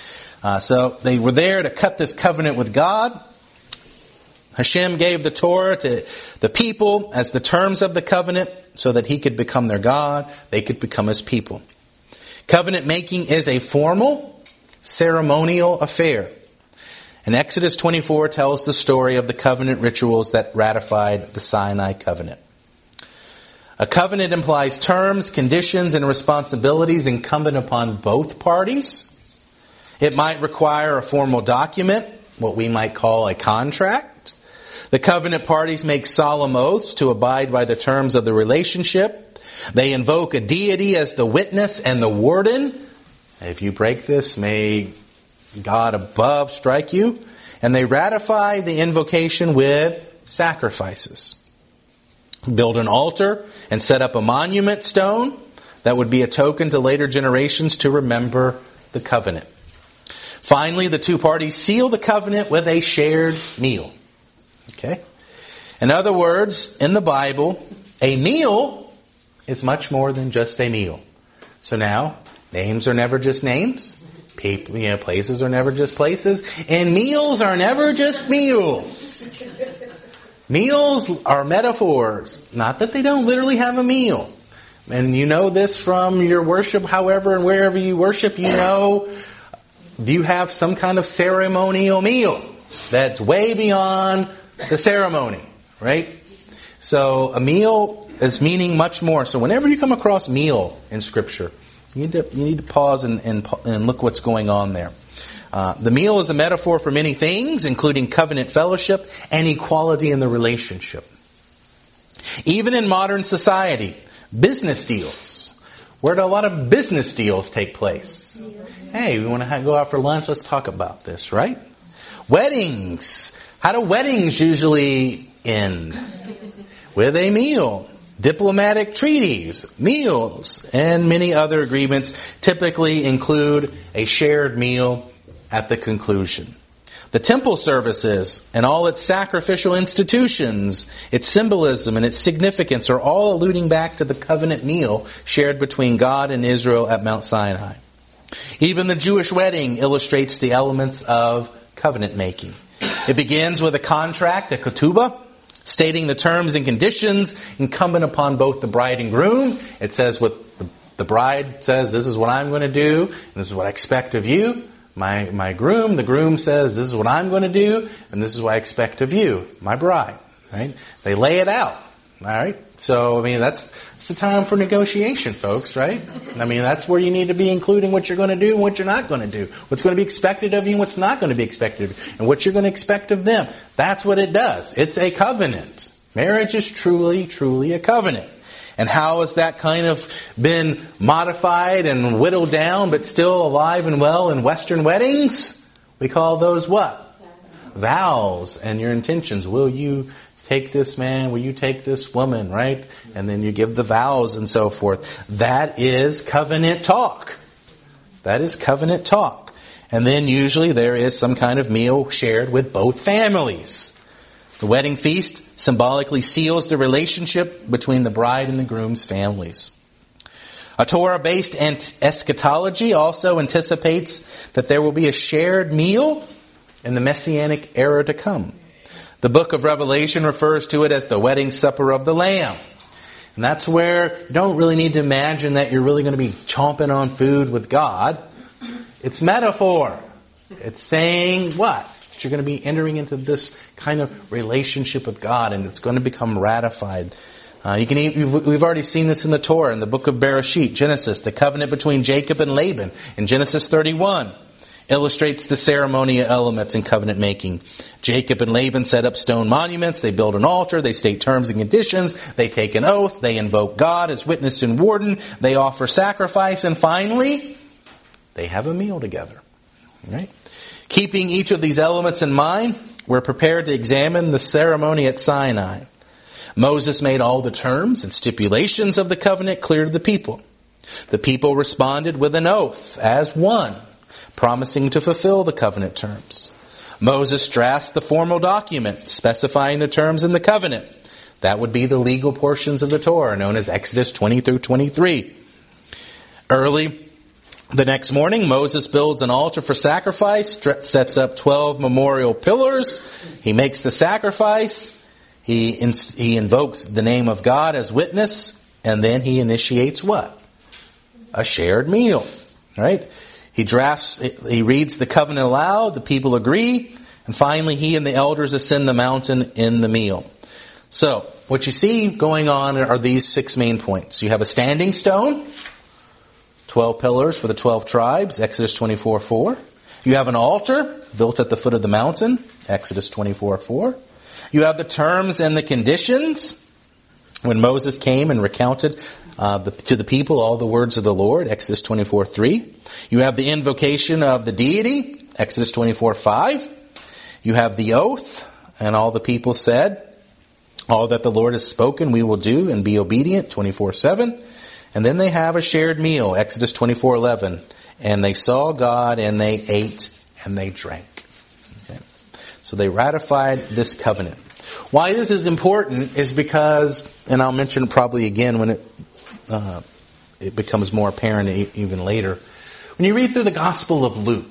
So they were there to cut this covenant with God. Hashem gave the Torah to the people as the terms of the covenant so that He could become their God, they could become His people. Covenant making is a formal, ceremonial affair. And Exodus 24 tells the story of the covenant rituals that ratified the Sinai covenant. A covenant implies terms, conditions, and responsibilities incumbent upon both parties. It might require a formal document, what we might call a contract. The covenant parties make solemn oaths to abide by the terms of the relationship. They invoke a deity as the witness and the warden. If you break this, may God above strike you. And they ratify the invocation with sacrifices. Build an altar and set up a monument stone that would be a token to later generations to remember the covenant. Finally, the two parties seal the covenant with a shared meal. Okay? In other words, in the Bible, a meal is much more than just a meal. So now, names are never just names. People, places are never just places. And meals are never just meals. Meals are metaphors. Not that they don't literally have a meal. And you know this from your worship, however and wherever you worship, you have some kind of ceremonial meal that's way beyond the ceremony, right? So a meal is meaning much more. So whenever you come across meal in Scripture, you need to pause and look what's going on there. The meal is a metaphor for many things, including covenant fellowship and equality in the relationship. Even in modern society, business deals. Where do a lot of business deals take place? Hey, we want to go out for lunch, let's talk about this, right? Weddings. How do weddings usually end? With a meal. Diplomatic treaties, meals, and many other agreements typically include a shared meal at the conclusion. The temple services and all its sacrificial institutions, its symbolism and its significance are all alluding back to the covenant meal shared between God and Israel at Mount Sinai. Even the Jewish wedding illustrates the elements of covenant making. It begins with a contract, a ketubah, stating the terms and conditions incumbent upon both the bride and groom. It says what the bride says, this is what I'm going to do, and this is what I expect of you. My groom, the groom says, this is what I'm going to do, and this is what I expect of you, my bride. Right? They lay it out. All right? So, that's the time for negotiation, folks, right? That's where you need to be including what you're going to do and what you're not going to do. What's going to be expected of you and what's not going to be expected of you. And what you're going to expect of them. That's what it does. It's a covenant. Marriage is truly, truly a covenant. And how has that kind of been modified and whittled down but still alive and well in Western weddings? We call those what? vows and your intentions. Will you take this man? Will you take this woman? Right? And then you give the vows and so forth. That is covenant talk. That is covenant talk. And then usually there is some kind of meal shared with both families. The wedding feast symbolically seals the relationship between the bride and the groom's families. A Torah-based eschatology also anticipates that there will be a shared meal in the Messianic era to come. The book of Revelation refers to it as the wedding supper of the Lamb. And that's where you don't really need to imagine that you're really going to be chomping on food with God. It's metaphor. It's saying what? That you're going to be entering into this kind of relationship with God, and it's going to become ratified. We've already seen this in the Torah, in the book of Bereshit, Genesis, the covenant between Jacob and Laban in Genesis 31 illustrates the ceremonial elements in covenant making. Jacob and Laban set up stone monuments, they build an altar, they state terms and conditions, they take an oath, they invoke God as witness and warden, they offer sacrifice, and finally, they have a meal together. Right? Keeping each of these elements in mind, we're prepared to examine the ceremony at Sinai. Moses made all the terms and stipulations of the covenant clear to the people. The people responded with an oath as one, promising to fulfill the covenant terms. Moses drafts the formal document specifying the terms in the covenant. That would be the legal portions of the Torah, known as Exodus 20 through 23. Early the next morning, Moses builds an altar for sacrifice, sets up 12 memorial pillars. He makes the sacrifice. He invokes the name of God as witness, and then he initiates what? A shared meal. Right? He reads the covenant aloud, the people agree, and finally he and the elders ascend the mountain in the meal. So, what you see going on are these 6 main points. You have a standing stone, 12 pillars for the 12 tribes, Exodus 24:4. You have an altar built at the foot of the mountain, Exodus 24:4. You have the terms and the conditions when Moses came and recounted to the people all the words of the Lord, Exodus 24:3. You have the invocation of the deity, Exodus 24:5. You have the oath, and all the people said, all that the Lord has spoken we will do and be obedient, 24:7. And then they have a shared meal, Exodus 24:11. And they saw God, and they ate, and they drank. Okay. So they ratified this covenant. Why this is important is because, and I'll mention it probably again when it becomes more apparent even later. When you read through the Gospel of Luke,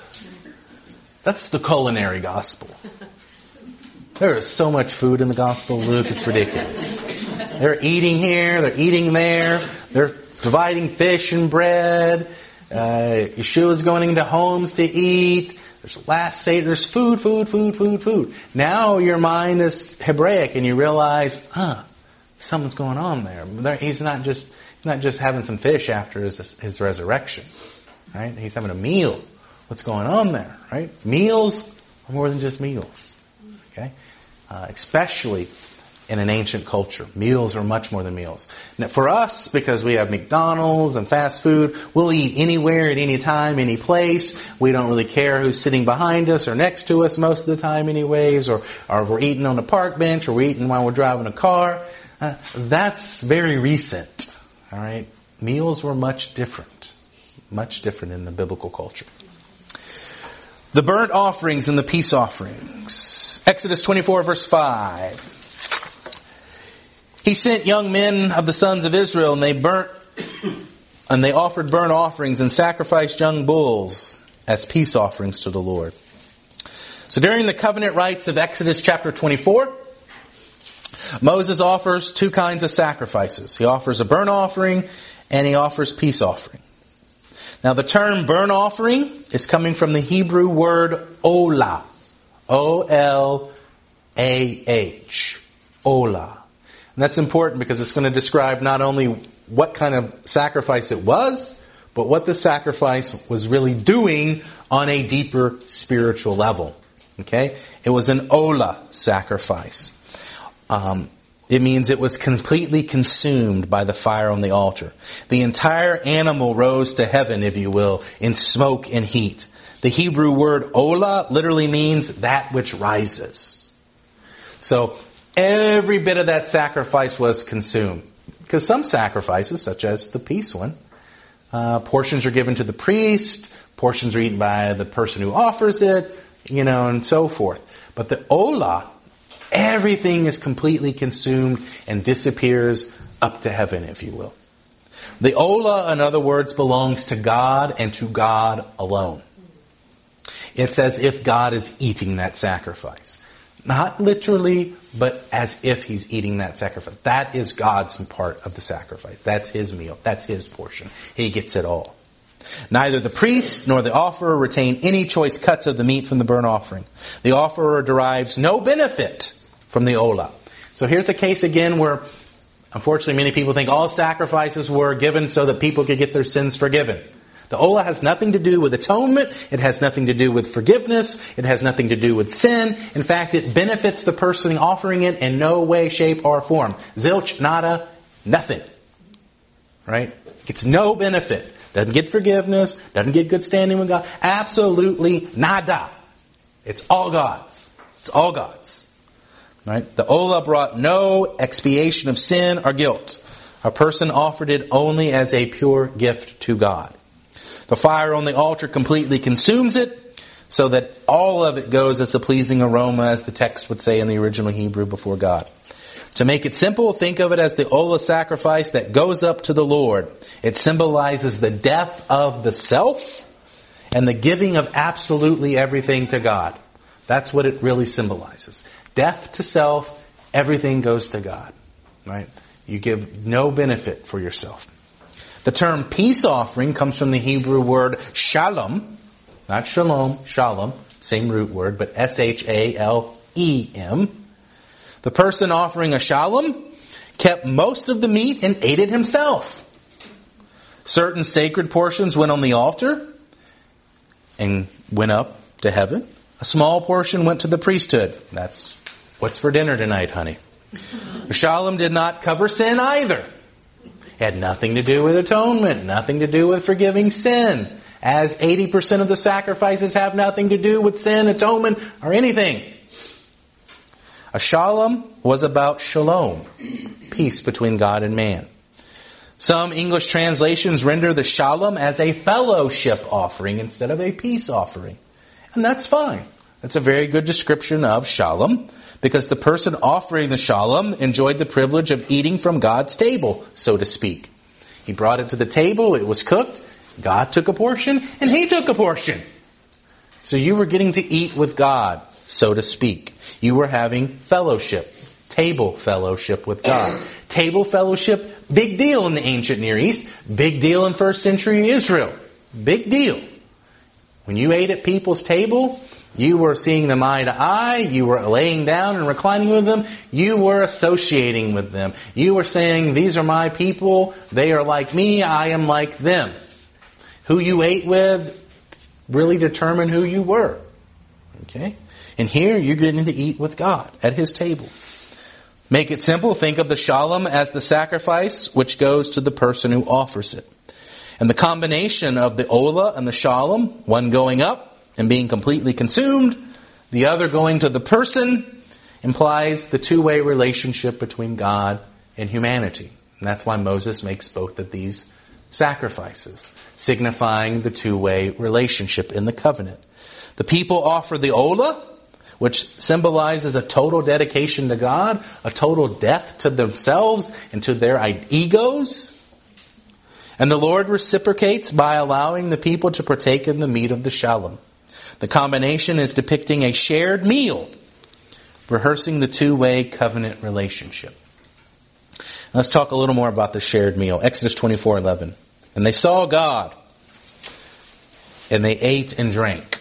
that's the culinary gospel. There is so much food in the Gospel of Luke, it's ridiculous. They're eating here, they're eating there, they're dividing fish and bread. Yeshua's going into homes to eat. There's food. Now your mind is Hebraic and you realize, something's going on there. He's not just having some fish after his resurrection. Right? He's having a meal. What's going on there? Right? Meals are more than just meals. Okay? Especially in an ancient culture. Meals are much more than meals. Now, for us, because we have McDonald's and fast food, we'll eat anywhere, at any time, any place. We don't really care who's sitting behind us or next to us most of the time anyways, or we're eating on a park bench, or we're eating while we're driving a car. That's very recent. All right? Meals were much different in the biblical culture. The burnt offerings and the peace offerings. Exodus 24 verse 5. He sent young men of the sons of Israel, and they offered burnt offerings and sacrificed young bulls as peace offerings to the Lord. So during the covenant rites of Exodus chapter 24, Moses offers 2 kinds of sacrifices. He offers a burnt offering and he offers peace offering. Now the term burnt offering is coming from the Hebrew word olah. O-L-A-H. Olah. And that's important because it's going to describe not only what kind of sacrifice it was, but what the sacrifice was really doing on a deeper spiritual level. Okay? It was an olah sacrifice. It means it was completely consumed by the fire on the altar. The entire animal rose to heaven, if you will, in smoke and heat. The Hebrew word olah literally means that which rises. So every bit of that sacrifice was consumed. Because some sacrifices, such as the peace one, portions are given to the priest, portions are eaten by the person who offers it, and so forth. But the olah, everything is completely consumed and disappears up to heaven, if you will. The olah, in other words, belongs to God and to God alone. It's as if God is eating that sacrifice. Not literally, but as if He's eating that sacrifice. That is God's part of the sacrifice. That's His meal. That's His portion. He gets it all. Neither the priest nor the offerer retain any choice cuts of the meat from the burnt offering. The offerer derives no benefit from the olah. So here's the case again where, unfortunately, many people think all sacrifices were given so that people could get their sins forgiven. The olah has nothing to do with atonement. It has nothing to do with forgiveness. It has nothing to do with sin. In fact, it benefits the person offering it in no way, shape, or form. Zilch, nada, nothing. Right? Gets no benefit. Doesn't get forgiveness. Doesn't get good standing with God. Absolutely nada. It's all God's. It's all God's. Right? The olah brought no expiation of sin or guilt. A person offered it only as a pure gift to God. The fire on the altar completely consumes it, so that all of it goes as a pleasing aroma, as the text would say in the original Hebrew, before God. To make it simple, think of it as the olah sacrifice that goes up to the Lord. It symbolizes the death of the self and the giving of absolutely everything to God. That's what it really symbolizes. Death to self, everything goes to God. Right? You give no benefit for yourself. The term peace offering comes from the Hebrew word shalom, not shalom, shalom, same root word, but S-H-A-L-E-M. The person offering a shalom kept most of the meat and ate it himself. Certain sacred portions went on the altar and went up to heaven. A small portion went to the priesthood. That's what's for dinner tonight, honey. The shalom did not cover sin either. It had nothing to do with atonement, nothing to do with forgiving sin, as 80% of the sacrifices have nothing to do with sin, atonement, or anything. A shalom was about shalom, peace between God and man. Some English translations render the shalom as a fellowship offering instead of a peace offering. And that's fine. That's a very good description of shalom, because the person offering the shalom enjoyed the privilege of eating from God's table, so to speak. He brought it to the table, it was cooked, God took a portion, and He took a portion. So you were getting to eat with God, so to speak. You were having fellowship, table fellowship with God. Table fellowship, big deal in the ancient Near East, big deal in first century Israel. Big deal. When you ate at people's table, you were seeing them eye to eye. You were laying down and reclining with them. You were associating with them. You were saying, these are my people. They are like me. I am like them. Who you ate with really determined who you were. Okay? And here you're getting to eat with God at His table. Make it simple. Think of the shalom as the sacrifice which goes to the person who offers it. And the combination of the olah and the shalom, one going up and being completely consumed, the other going to the person, implies the two-way relationship between God and humanity. And that's why Moses makes both of these sacrifices, signifying the two-way relationship in the covenant. The people offer the olah, which symbolizes a total dedication to God, a total death to themselves and to their egos. And the Lord reciprocates by allowing the people to partake in the meat of the shalom. The combination is depicting a shared meal, rehearsing the two-way covenant relationship. Let's talk a little more about the shared meal. Exodus 24:11. And they saw God, and they ate and drank.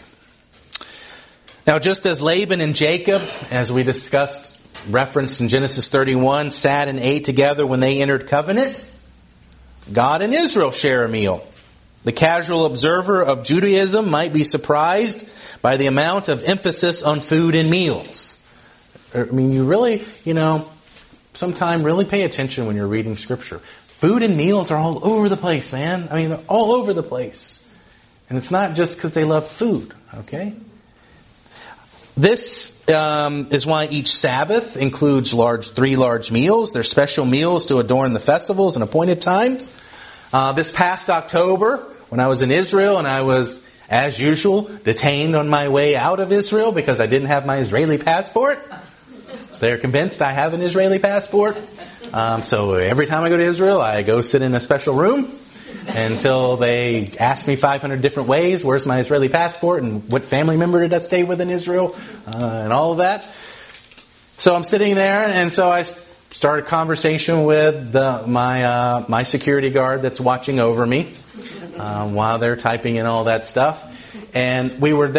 Now, just as Laban and Jacob, as we discussed, referenced in Genesis 31, sat and ate together when they entered covenant, God and Israel share a meal. The casual observer of Judaism might be surprised by the amount of emphasis on food and meals. I mean, you really, sometime really pay attention when you're reading Scripture. Food and meals are all over the place, man. I mean, they're all over the place. And it's not just because they love food, okay? This is why each Sabbath includes three large meals. They're special meals to adorn the festivals and appointed times. This past October, when I was in Israel and I was, as usual, detained on my way out of Israel because I didn't have my Israeli passport. They're convinced I have an Israeli passport. So every time I go to Israel, I go sit in a special room until they ask me 500 different ways, where's my Israeli passport and what family member did I stay with in Israel, and all of that. So I'm sitting there, and so I start a conversation with my security guard that's watching over me while they're typing in all that stuff. And I was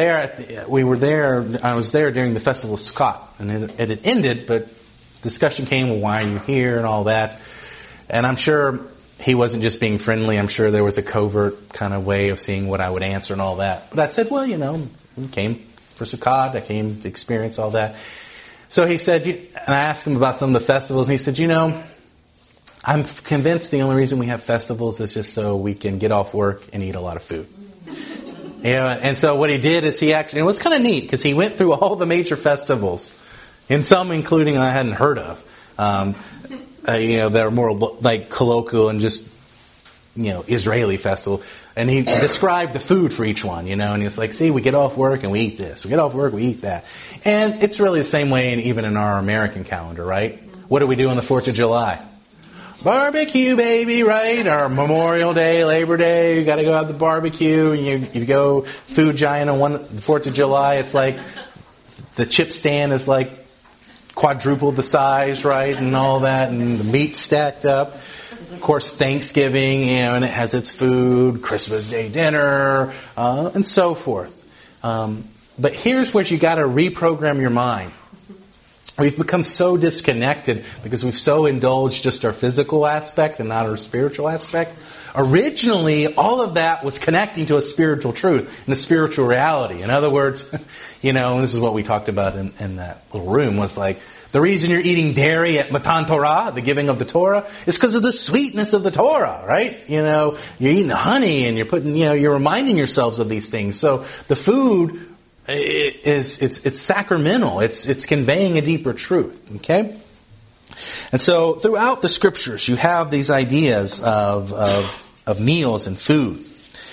there during the Festival of Sukkot, and it had ended, but discussion came, well, why are you here and all that. And I'm sure he wasn't just being friendly. I'm sure there was a covert kind of way of seeing what I would answer and all that. But I said, well, we came for Sukkot. I came to experience all that. So he said, and I asked him about some of the festivals, and he said, I'm convinced the only reason we have festivals is just so we can get off work and eat a lot of food. And so what he did is it was kind of neat because he went through all the major festivals, and some including I hadn't heard of. That are more like colloquial and just, Israeli festival. And he described the food for each one, and he's like, see, we get off work and we eat this. We get off work, we eat that. And it's really the same way even in our American calendar, right? What do we do on the 4th of July? Barbecue, baby, right? Our Memorial Day, Labor Day, you gotta go have the barbecue. You go Food Giant on the 4th of July, it's like the chip stand is like quadruple the size, right? And all that, and the meat's stacked up. Of course, Thanksgiving, and it has its food, Christmas Day dinner, and so forth. But here's where you gotta reprogram your mind. We've become so disconnected because we've so indulged just our physical aspect and not our spiritual aspect. Originally, all of that was connecting to a spiritual truth and a spiritual reality. In other words, and this is what we talked about in that little room, was like, the reason you're eating dairy at Matan Torah, the giving of the Torah, is because of the sweetness of the Torah, right? You're eating honey and you're putting, you're reminding yourselves of these things. So the food it's sacramental. It's conveying a deeper truth. Okay? And so throughout the scriptures, you have these ideas of meals and food.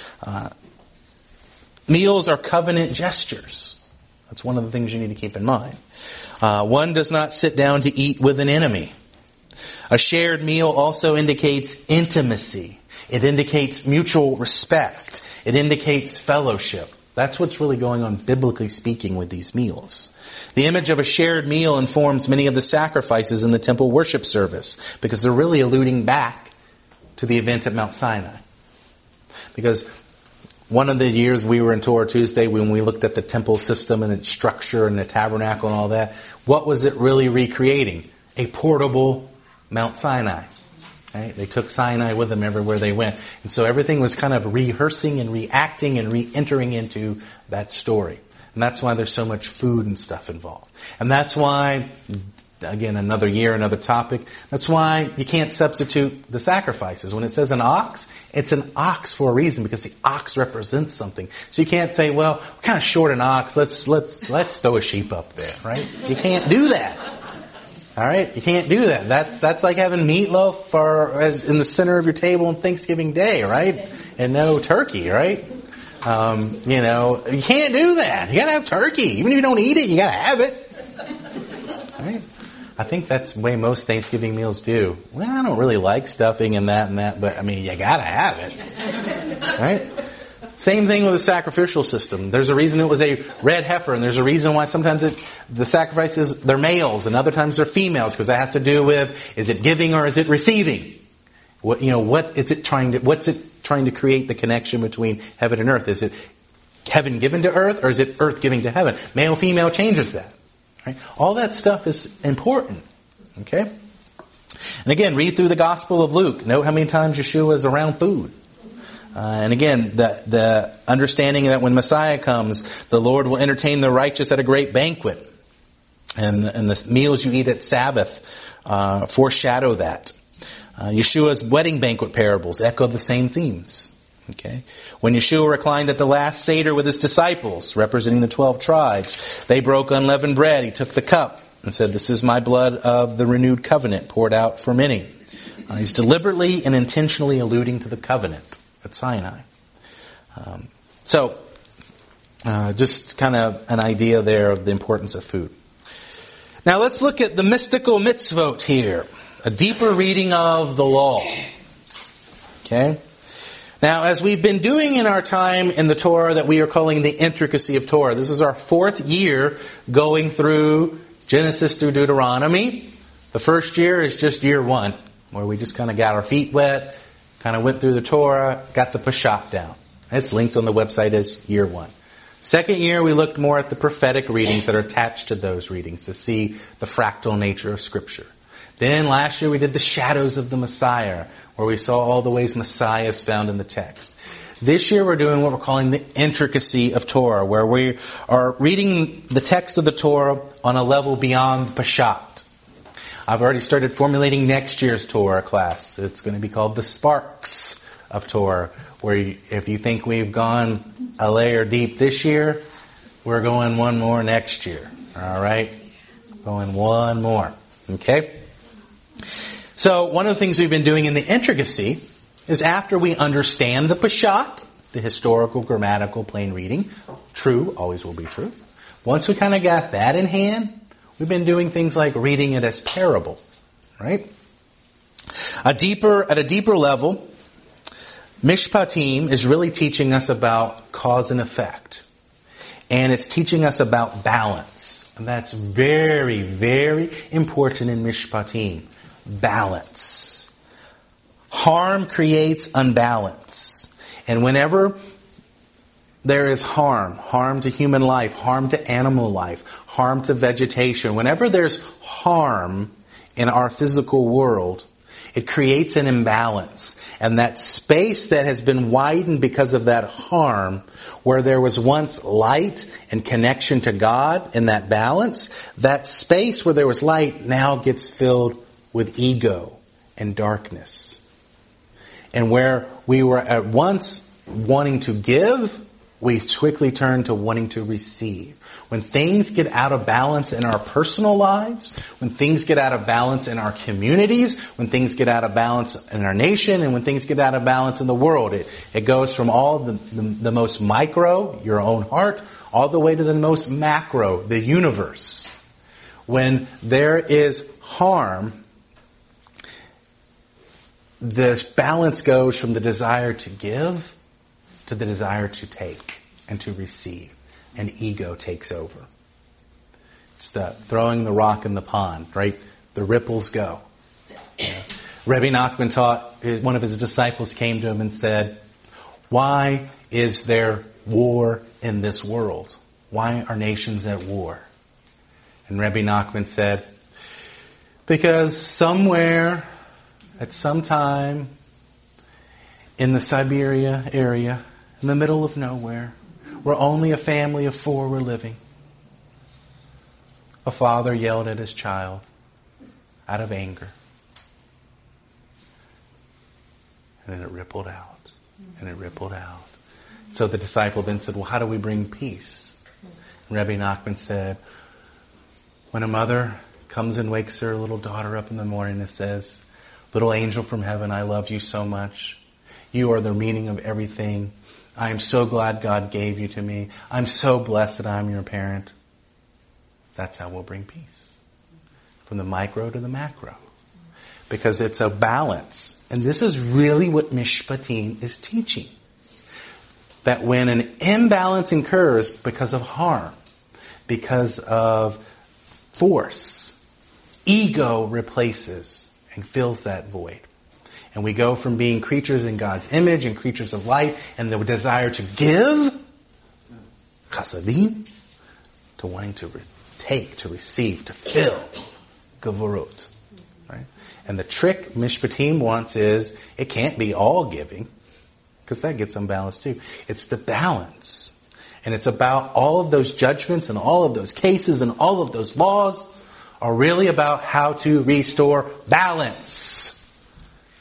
Meals are covenant gestures. That's one of the things you need to keep in mind. One does not sit down to eat with an enemy. A shared meal also indicates intimacy. It indicates mutual respect. It indicates fellowship. That's what's really going on, biblically speaking, with these meals. The image of a shared meal informs many of the sacrifices in the temple worship service because they're really alluding back to the event at Mount Sinai. Because one of the years we were in Torah Tuesday, when we looked at the temple system and its structure and the tabernacle and all that, what was it really recreating? A portable Mount Sinai. Right? They took Sinai with them everywhere they went. And so everything was kind of rehearsing and reacting and re-entering into that story. And that's why there's so much food and stuff involved. And that's why, again, another year, another topic, that's why you can't substitute the sacrifices. When it says an ox, it's an ox for a reason, because the ox represents something. So you can't say, well, we're kind of short an ox, let's throw a sheep up there, right? You can't do that. Alright? You can't do that. That's like having meatloaf as in the center of your table on Thanksgiving Day, right? And no turkey, right? You can't do that. You gotta have turkey. Even if you don't eat it, you gotta have it. Right? I think that's the way most Thanksgiving meals do. Well, I don't really like stuffing and that, but you gotta have it. Right? Same thing with the sacrificial system. There's a reason it was a red heifer, and there's a reason why sometimes the sacrifices, they're males, and other times they're females, because that has to do with, is it giving or is it receiving? What's it trying to create the connection between heaven and earth? Is it heaven given to earth, or is it earth giving to heaven? Male, female changes that. Right? All that stuff is important. Okay? And again, read through the Gospel of Luke. Note how many times Yeshua is around food. And again, the understanding that when Messiah comes, the Lord will entertain the righteous at a great banquet. And the meals you eat at Sabbath foreshadow that. Yeshua's wedding banquet parables echo the same themes. Okay. When Yeshua reclined at the last Seder with his disciples, representing the 12 tribes, they broke unleavened bread. He took the cup and said, "This is my blood of the renewed covenant poured out for many." He's deliberately and intentionally alluding to the covenant at Sinai. Just kind of an idea there of the importance of food. Now let's look at the mystical mitzvot here. A deeper reading of the law. Okay? Now, as we've been doing in our time in the Torah that we are calling the intricacy of Torah, this is our 4th year going through Genesis through Deuteronomy. The first year is just year 1, where we just kind of got our feet wet, kind of went through the Torah, got the Peshat down. It's linked on the website as year 1. Second year, we looked more at the prophetic readings that are attached to those readings to see the fractal nature of Scripture. Then last year we did the shadows of the Messiah, where we saw all the ways Messiah is found in the text. This year we're doing what we're calling the intricacy of Torah, where we are reading the text of the Torah on a level beyond Peshat. I've already started formulating next year's Torah class. It's going to be called the Sparks of Torah, where if you think we've gone a layer deep this year, we're going one more next year. All right? Going one more. Okay? So one of the things we've been doing in the intricacy is after we understand the Peshat, the historical, grammatical, plain reading, true, always will be true. Once we kind of got that in hand, we've been doing things like reading it as parable, right? At a deeper level, Mishpatim is really teaching us about cause and effect. And it's teaching us about balance. And that's very, very important in Mishpatim. Balance. Harm creates unbalance. And whenever there is harm to human life, harm to animal life, harm to vegetation, whenever there's harm in our physical world, it creates an imbalance. And that space that has been widened because of that harm, where there was once light and connection to God in that balance, that space where there was light now gets filled with ego and darkness. And where we were at once wanting to give, we quickly turn to wanting to receive. When things get out of balance in our personal lives, when things get out of balance in our communities, when things get out of balance in our nation, and when things get out of balance in the world, it goes from all the most micro, your own heart, all the way to the most macro, the universe. When there is harm, the balance goes from the desire to give to the desire to take and to receive. And ego takes over. It's the throwing the rock in the pond, right? The ripples go. Rebbe Nachman taught, one of his disciples came to him and said, "Why is there war in this world? Why are nations at war?" And Rebbe Nachman said, "Because somewhere, at some time, in the Siberia area, in the middle of nowhere, where only a family of 4 were living, a father yelled at his child out of anger. And then it rippled out. And it rippled out. So the disciple then said, well, how do we bring peace? And Rebbe Nachman said, when a mother comes and wakes her little daughter up in the morning and says, little angel from heaven, I love you so much. You are the meaning of everything. I am so glad God gave you to me. I'm so blessed that I'm your parent. That's how we'll bring peace. From the micro to the macro. Because it's a balance. And this is really what Mishpatim is teaching. That when an imbalance occurs because of harm, because of force, ego replaces and fills that void. And we go from being creatures in God's image and creatures of light and the desire to give, chasadim, to wanting to take, to receive, to fill, gevurot. Right? And the trick Mishpatim wants is, it can't be all giving, because that gets unbalanced too. It's the balance. And it's about all of those judgments and all of those cases and all of those laws are really about how to restore balance.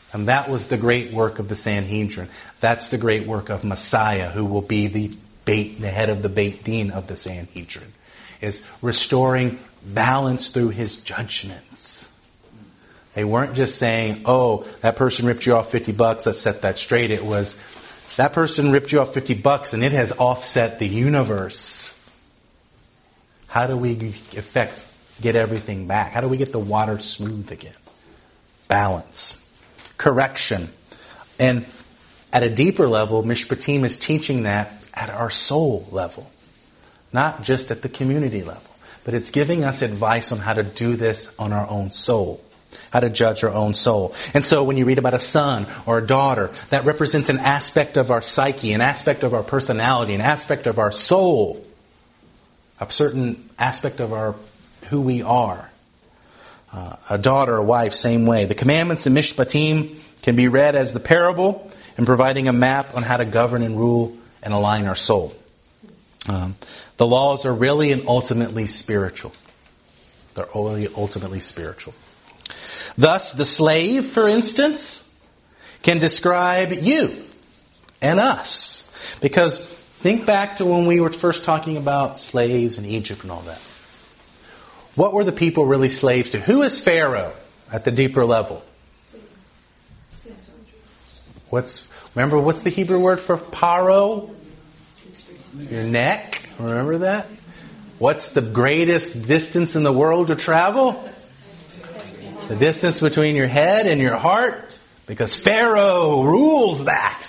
And that was the great work of the Sanhedrin. That's the great work of Messiah, who will be the head of the Beit Din of the Sanhedrin, is restoring balance through his judgments. They weren't just saying, oh, that person ripped you off $50, let's set that straight. It was, that person ripped you off $50 and it has offset the universe. How do we get everything back? How do we get the water smooth again? Balance. Correction. And at a deeper level, Mishpatim is teaching that at our soul level. Not just at the community level. But it's giving us advice on how to do this on our own soul. How to judge our own soul. And so when you read about a son or a daughter, that represents an aspect of our psyche, an aspect of our personality, an aspect of our soul. A certain aspect of who we are. A daughter, a wife, same way. The commandments in Mishpatim can be read as the parable and providing a map on how to govern and rule and align our soul. The laws are really and ultimately spiritual. They're only ultimately spiritual. Thus, the slave, for instance, can describe you and us. Because think back to when we were first talking about slaves in Egypt and all that. What were the people really slaves to? Who is Pharaoh at the deeper level? Remember what's the Hebrew word for paro? Your neck. Remember that? What's the greatest distance in the world to travel? The distance between your head and your heart. Because Pharaoh rules that.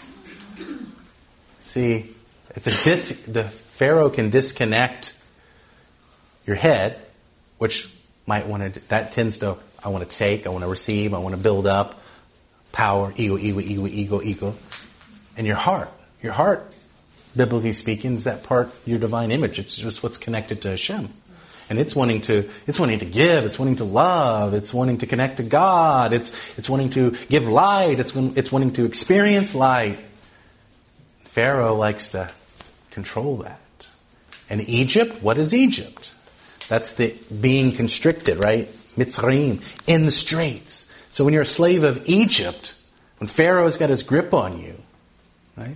See, the Pharaoh can disconnect your head, which might want to, that tends to, I want to take, I want to receive, I want to build up. Power, ego. And your heart, biblically speaking, is that part your divine image. It's just what's connected to Hashem. And it's wanting to give, it's wanting to love, it's wanting to connect to God, it's wanting to give light, it's wanting to experience light. Pharaoh likes to control that. And Egypt, what is Egypt? That's the being constricted, right? Mitzrayim, in the straits. So when you're a slave of Egypt, when Pharaoh's got his grip on you, right?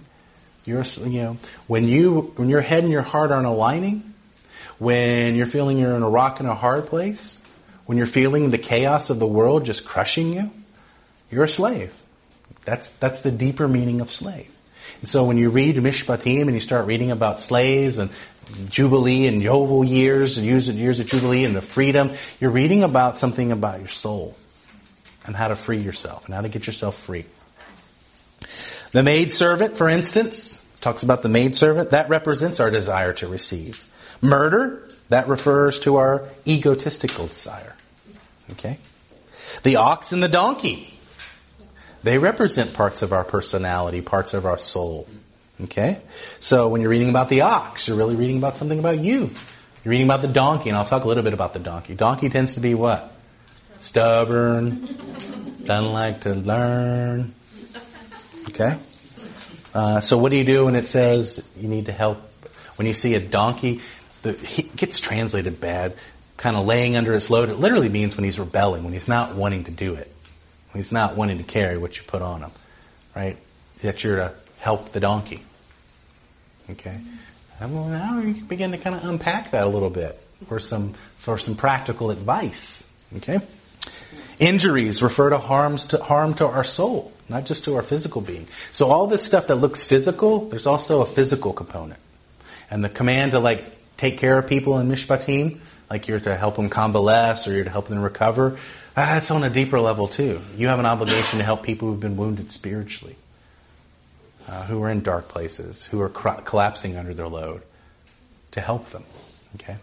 When your head and your heart aren't aligning, when you're feeling you're in a rock and a hard place, when you're feeling the chaos of the world just crushing you, you're a slave. That's the deeper meaning of slave. And so when you read Mishpatim and you start reading about slaves and Jubilee and Yovel years and years of Jubilee and the freedom, you're reading about something about your soul. And how to free yourself, and how to get yourself free. The maidservant, for instance, talks about the maidservant. That represents our desire to receive. Murder, that refers to our egotistical desire. Okay? The ox and the donkey, they represent parts of our personality, parts of our soul. Okay? So when you're reading about the ox, you're really reading about something about you. You're reading about the donkey, and I'll talk a little bit about the donkey. Donkey tends to be what? Stubborn, doesn't like to learn. Okay? So what do you do when it says you need to help? When you see a donkey, it gets translated bad, kind of laying under its load. It literally means when he's rebelling, when he's not wanting to do it. When he's not wanting to carry what you put on him. Right? That you're to help the donkey. Okay? And well, now we begin to kind of unpack that a little bit for some practical advice. Okay? Injuries refer to harm to our soul, not just to our physical being. So all this stuff that looks physical, there's also a physical component. And the command to take care of people in Mishpatim, like you're to help them convalesce or you're to help them recover, that's on a deeper level too. You have an obligation to help people who've been wounded spiritually, who are in dark places, who are collapsing under their load, to help them. Okay?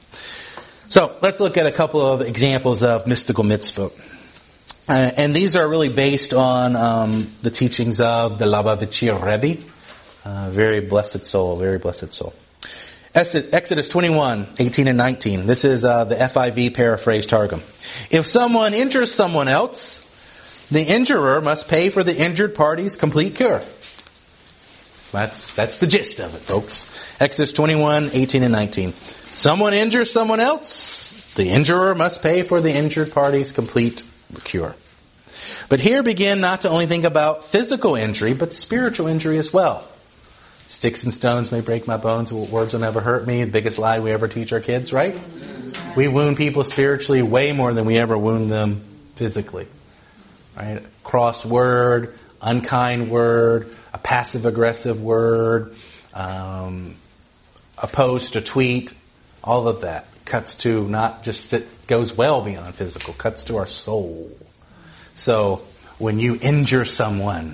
So let's look at a couple of examples of mystical mitzvot. And these are really based on the teachings of the Lubavitcher Rebbe. Very blessed soul, very blessed soul. Exodus 21, 18 and 19. This is the FIV paraphrase Targum. If someone injures someone else, the injurer must pay for the injured party's complete cure. That's the gist of it, folks. Exodus 21, 18 and 19. Someone injures someone else, the injurer must pay for the injured party's complete cure. But here begin not to only think about physical injury, but spiritual injury as well. Sticks and stones may break my bones, words will never hurt me. The biggest lie we ever teach our kids, right? We wound people spiritually way more than we ever wound them physically. Right? Cross word, unkind word, a passive-aggressive word, a post, a tweet, all of that cuts to not just goes well beyond physical, cuts to our soul. So when you injure someone,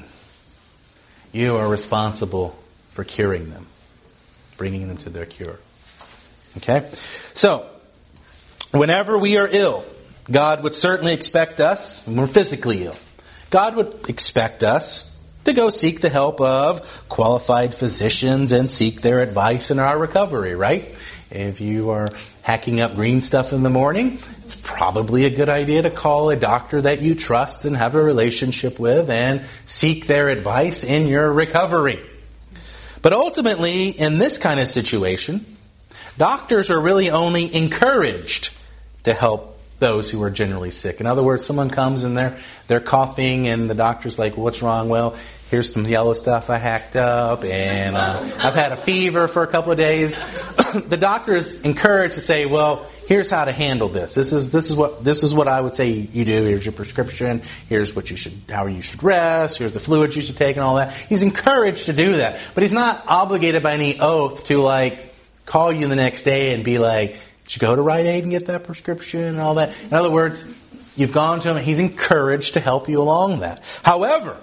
you are responsible for curing them, bringing them to their cure. Okay? So, whenever we are ill, God would certainly expect us, when we're physically ill, God would expect us to go seek the help of qualified physicians and seek their advice in our recovery, right? If you are hacking up green stuff in the morning, it's probably a good idea to call a doctor that you trust and have a relationship with and seek their advice in your recovery. But ultimately, in this kind of situation, doctors are really only encouraged to help those who are generally sick. In other words, someone comes and they're coughing and the doctor's like, what's wrong? Well, here's some yellow stuff I hacked up and I've had a fever for a couple of days. The doctor is encouraged to say, well, here's how to handle this. This is what I would say you do. Here's your prescription. Here's how you should rest. Here's the fluids you should take and all that. He's encouraged to do that. But he's not obligated by any oath to call you the next day and be like, did you go to Rite Aid and get that prescription and all that? In other words, you've gone to him and he's encouraged to help you along that. However,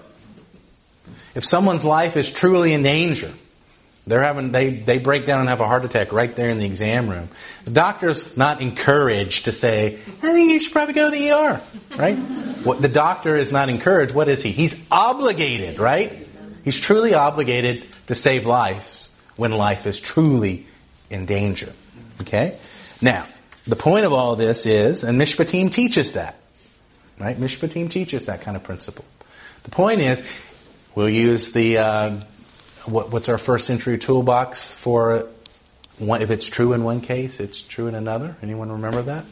if someone's life is truly in danger, they break down and have a heart attack right there in the exam room, the doctor's not encouraged to say, I think you should probably go to the ER, right? What the doctor is not encouraged, what is he? He's obligated, right? He's truly obligated to save lives when life is truly in danger. Okay? Now, the point of all this is, and Mishpatim teaches that, right? Mishpatim teaches that kind of principle. The point is, we'll use the, what's our first century toolbox for one, if it's true in one case, it's true in another? Anyone remember that?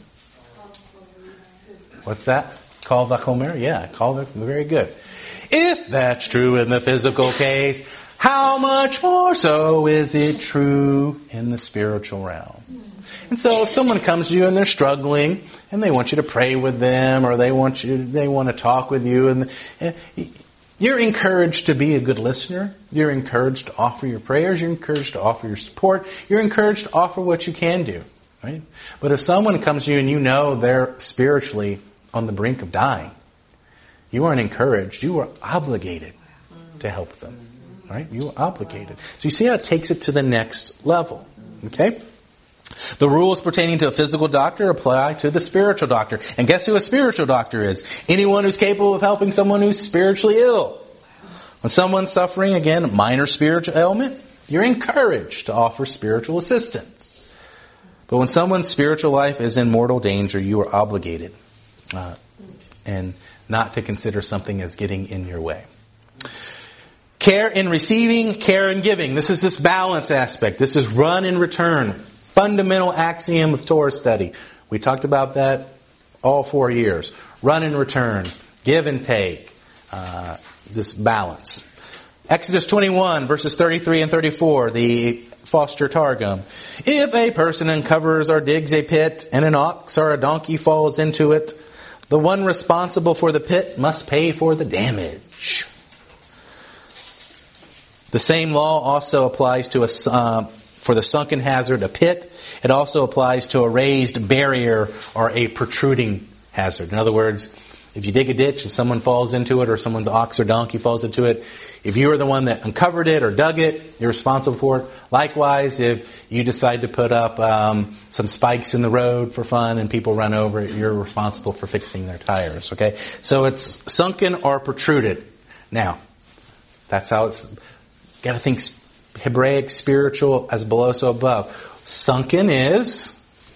What's that? Kal vachomer? Yeah, kal vachomer. Very good. If that's true in the physical case, how much more so is it true in the spiritual realm? And so if someone comes to you and they're struggling and they want you to pray with them or they want to talk with you and you're encouraged to be a good listener. You're encouraged to offer your prayers. You're encouraged to offer your support. You're encouraged to offer what you can do, right? But if someone comes to you and you know they're spiritually on the brink of dying, you aren't encouraged. You are obligated to help them, right? You are obligated. So you see how it takes it to the next level, okay? The rules pertaining to a physical doctor apply to the spiritual doctor. And guess who a spiritual doctor is? Anyone who's capable of helping someone who's spiritually ill. When someone's suffering, again, a minor spiritual ailment, you're encouraged to offer spiritual assistance. But when someone's spiritual life is in mortal danger, you are obligated and not to consider something as getting in your way. Care in receiving, care in giving. This is this balance aspect. This is run and return. Fundamental axiom of Torah study. We talked about that all 4 years. Run and return. Give and take. This balance. Exodus 21 verses 33 and 34. The Foster Targum. If a person uncovers or digs a pit and an ox or a donkey falls into it, the one responsible for the pit must pay for the damage. The same law also applies to for the sunken hazard, a pit. It also applies to a raised barrier or a protruding hazard. In other words, if you dig a ditch and someone falls into it or someone's ox or donkey falls into it, if you are the one that uncovered it or dug it, you're responsible for it. Likewise, if you decide to put up some spikes in the road for fun and people run over it, you're responsible for fixing their tires. Okay? So it's sunken or protruded. Now, that's how it's... Got to think Hebraic, spiritual, as below, so above. Sunken is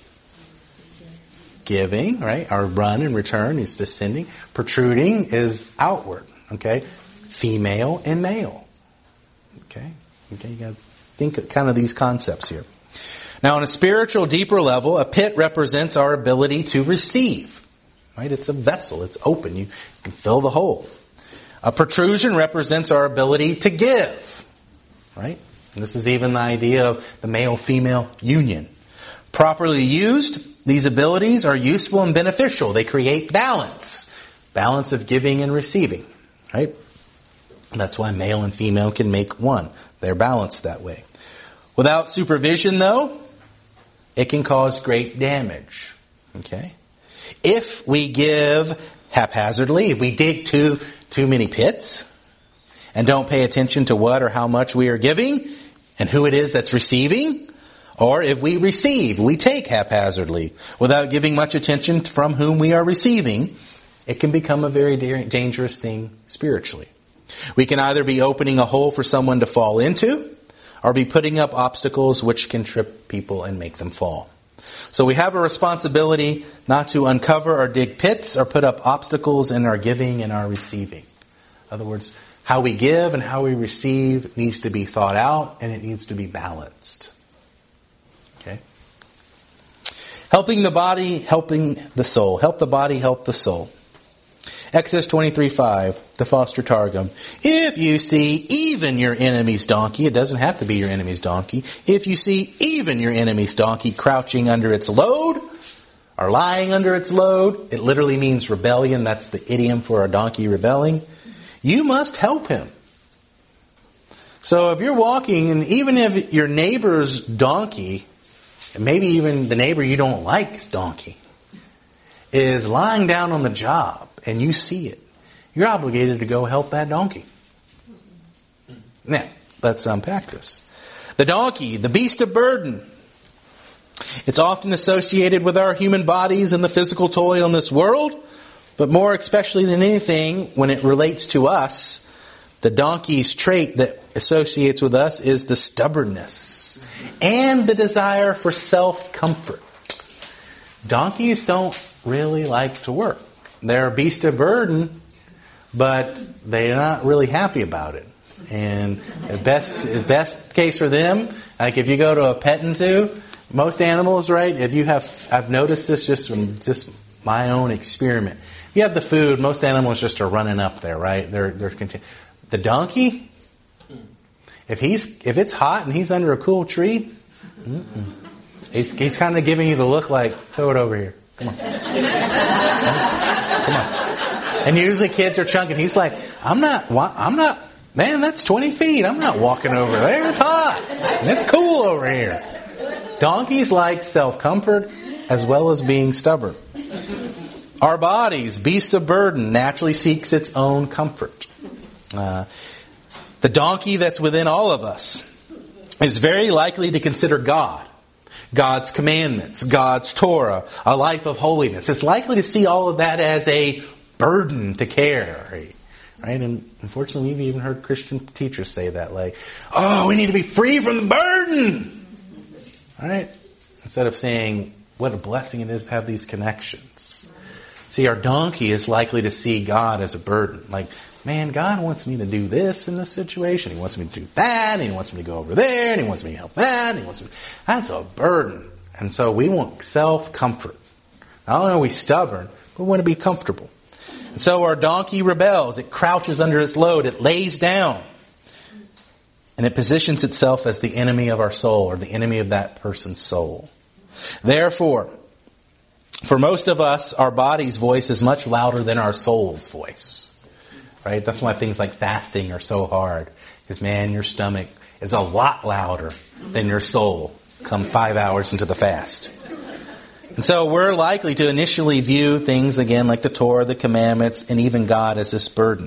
giving, right? Our run and return is descending. Protruding is outward, okay? Female and male. Okay, you got to think of kind of these concepts here. Now, on a spiritual, deeper level, a pit represents our ability to receive. right? It's a vessel. It's open. You can fill the hole. A protrusion represents our ability to give, right? And this is even the idea of the male-female union. Properly used, these abilities are useful and beneficial. They create balance. Balance of giving and receiving, right? That's why male and female can make one. They're balanced that way. Without supervision, though, it can cause great damage. Okay? If we give haphazardly, if we dig too many pits and don't pay attention to what or how much we are giving and who it is that's receiving, or if we take haphazardly without giving much attention from whom we are receiving, it can become a very dangerous thing spiritually. We can either be opening a hole for someone to fall into, or be putting up obstacles which can trip people and make them fall. So we have a responsibility not to uncover or dig pits or put up obstacles in our giving and our receiving. In other words, how we give and how we receive needs to be thought out, and it needs to be balanced. Okay? Helping the body, helping the soul. Help the body, help the soul. Exodus 23:5, the Foster Targum. If you see even your enemy's donkey, it doesn't have to be your enemy's donkey. If you see even your enemy's donkey crouching under its load, or lying under its load, it literally means rebellion. That's the idiom for a donkey rebelling. You must help him. So if you're walking, and even if your neighbor's donkey, and maybe even the neighbor you don't like's donkey, is lying down on the job, and you see it, you're obligated to go help that donkey. Now, let's unpack this. The donkey, the beast of burden. It's often associated with our human bodies and the physical toil in this world, but more especially than anything, when it relates to us, the donkey's trait that associates with us is the stubbornness and the desire for self-comfort. Donkeys don't really like to work. They're a beast of burden, but they're not really happy about it. And the best case for them, like if you go to a petting zoo, most animals, right? I've noticed this just from my own experiment. If you have the food, most animals just are running up there, right? The donkey, if it's hot and he's under a cool tree, he's kind of giving you the look like, throw it over here. Come on. Come on. And usually kids are chunking. He's like, I'm not, man, that's 20 feet. I'm not walking over there. It's hot. And it's cool over here. Donkeys like self-comfort as well as being stubborn. Our bodies, beast of burden, naturally seeks its own comfort. The donkey that's within all of us is very likely to consider God's commandments, God's Torah, a life of holiness. It's likely to see all of that as a burden to carry. Right? And unfortunately, we've even heard Christian teachers say that, like, oh, we need to be free from the burden. Right? Instead of saying, what a blessing it is to have these connections. See, our donkey is likely to see God as a burden. Like, man, God wants me to do this in this situation. He wants me to do that. And He wants me to go over there. And He wants me to help that. And that's a burden. And so we want self-comfort. Not only are we stubborn, but we want to be comfortable. And so our donkey rebels. It crouches under its load. It lays down. And it positions itself as the enemy of our soul, or the enemy of that person's soul. Therefore, for most of us, our body's voice is much louder than our soul's voice. Right? That's why things like fasting are so hard. Because, man, your stomach is a lot louder than your soul come 5 hours into the fast. And so we're likely to initially view things, again, like the Torah, the commandments, and even God as this burden.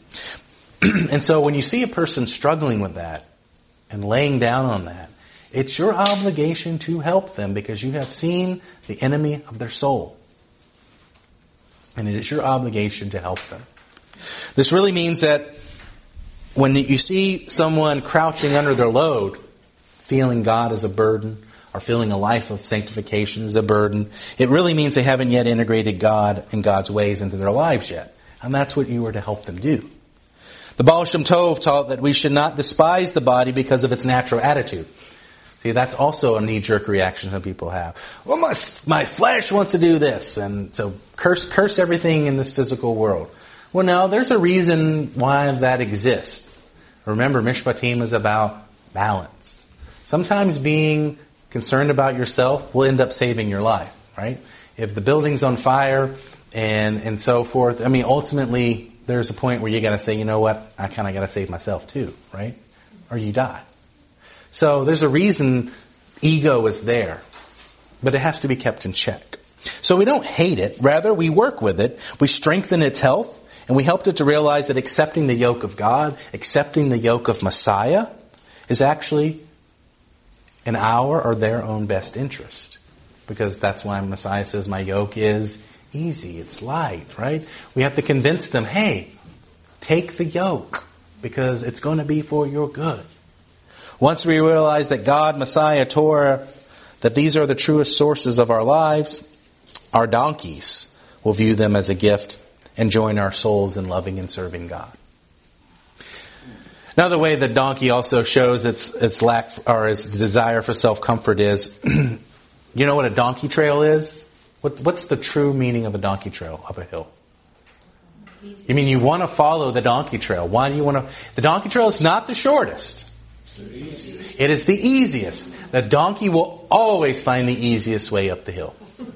And so when you see a person struggling with that and laying down on that, it's your obligation to help them because you have seen the enemy of their soul. And it is your obligation to help them. This really means that when you see someone crouching under their load, feeling God as a burden, or feeling a life of sanctification as a burden, it really means they haven't yet integrated God and God's ways into their lives yet. And that's what you were to help them do. The Baal Shem Tov taught that we should not despise the body because of its natural attitude. See, that's also a knee-jerk reaction some people have. Well, my flesh wants to do this, and so curse everything in this physical world. Well, no, there's a reason why that exists. Remember, Mishpatim is about balance. Sometimes being concerned about yourself will end up saving your life, right? If the building's on fire and so forth, I mean, ultimately, there's a point where you got to say, you know what, I kind of got to save myself too, right? Or you die. So there's a reason ego is there, but it has to be kept in check. So we don't hate it. Rather, we work with it. We strengthen its health, and we helped it to realize that accepting the yoke of God, accepting the yoke of Messiah, is actually in our or their own best interest. Because that's why Messiah says, my yoke is easy, it's light, right? We have to convince them, hey, take the yoke, because it's going to be for your good. Once we realize that God, Messiah, Torah, that these are the truest sources of our lives, our donkeys will view them as a gift and join our souls in loving and serving God. Another way the donkey also shows its lack or its desire for self-comfort is, you know what a donkey trail is? What's the true meaning of a donkey trail up a hill? You mean you want to follow the donkey trail. Why do you want to? The donkey trail is not the shortest. It is the easiest. The donkey will always find the easiest way up the hill.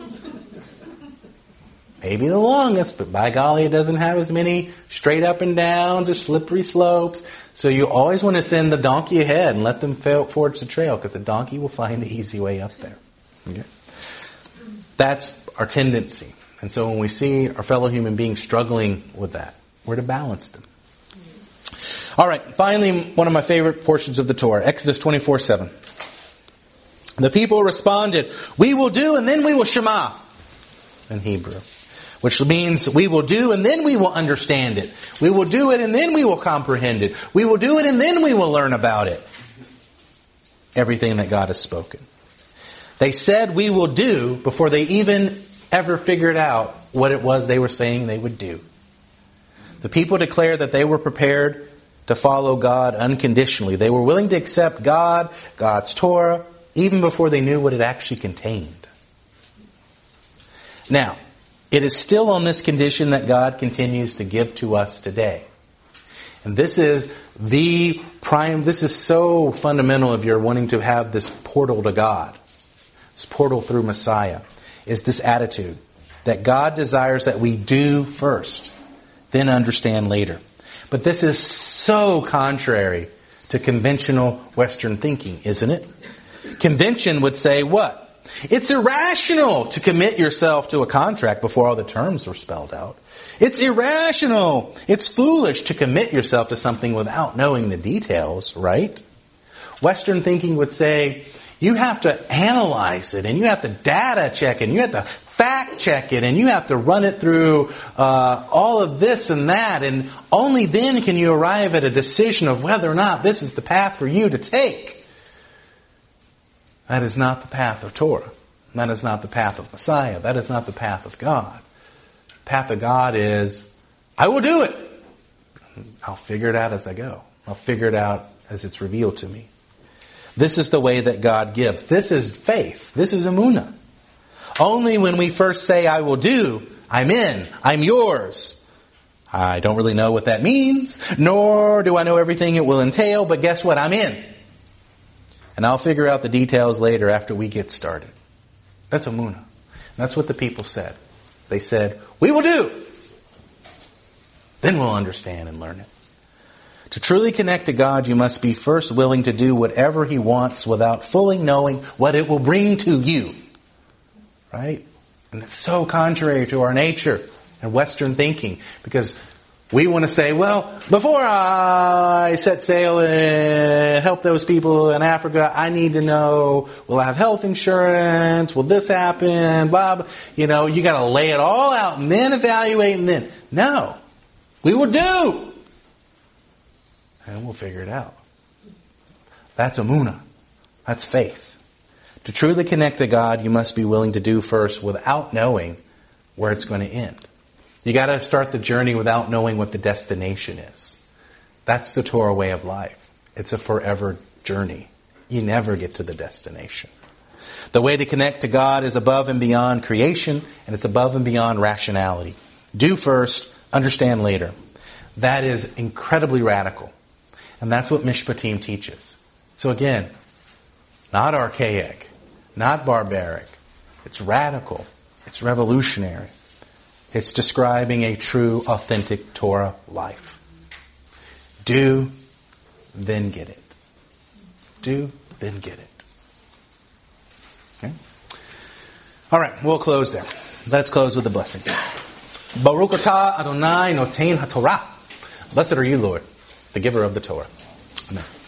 Maybe the longest, but by golly, it doesn't have as many straight up and downs or slippery slopes. So you always want to send the donkey ahead and let them forge the trail, because the donkey will find the easy way up there. Okay? That's our tendency. And so when we see our fellow human beings struggling with that, we're to balance them. All right, finally, one of my favorite portions of the Torah, Exodus 24:7. The people responded, we will do and then we will shema, in Hebrew. Which means we will do and then we will understand it. We will do it and then we will comprehend it. We will do it and then we will learn about it. Everything that God has spoken. They said we will do before they even ever figured out what it was they were saying they would do. The people declared that they were prepared to follow God unconditionally. They were willing to accept God, God's Torah, even before they knew what it actually contained. Now, it is still on this condition that God continues to give to us today. And this is this is so fundamental if you're wanting to have this portal to God. This portal through Messiah is this attitude that God desires that we do first, then understand later. But this is so contrary to conventional Western thinking, isn't it? Convention would say what? It's irrational to commit yourself to a contract before all the terms were spelled out. It's irrational. It's foolish to commit yourself to something without knowing the details, right? Western thinking would say you have to analyze it, and you have to data check it, and you have to fact check it, and you have to run it through all of this and that, and only then can you arrive at a decision of whether or not this is the path for you to take. That is not the path of Torah. That is not the path of Messiah. That is not the path of God. The path of God is, I will do it. I'll figure it out as I go. I'll figure it out as it's revealed to me. This is the way that God gives. This is faith. This is emunah. Only when we first say, I will do, I'm in, I'm yours. I don't really know what that means, nor do I know everything it will entail, but guess what? I'm in. And I'll figure out the details later after we get started. That's emunah. That's what the people said. They said, we will do. Then we'll understand and learn it. To truly connect to God, you must be first willing to do whatever He wants without fully knowing what it will bring to you. Right? And it's so contrary to our nature and Western thinking, because we want to say, well, before I set sail and help those people in Africa, I need to know, will I have health insurance? Will this happen? Blah, blah. You know, you got to lay it all out and then evaluate and then. No. We will do. And we'll figure it out. That's emunah. That's faith. To truly connect to God, you must be willing to do first without knowing where it's going to end. You got to start the journey without knowing what the destination is. That's the Torah way of life. It's a forever journey. you never get to the destination. The way to connect to God is above and beyond creation, and it's above and beyond rationality. Do first, understand later. That is incredibly radical. And that's what Mishpatim teaches. So again, not archaic, not barbaric. It's radical. It's revolutionary. It's describing a true, authentic Torah life. Do, then get it. Do, then get it. Okay? All right, we'll close there. Let's close with a blessing. Baruch atah Adonai notein haTorah. Blessed are you, Lord, the giver of the Torah. Amen.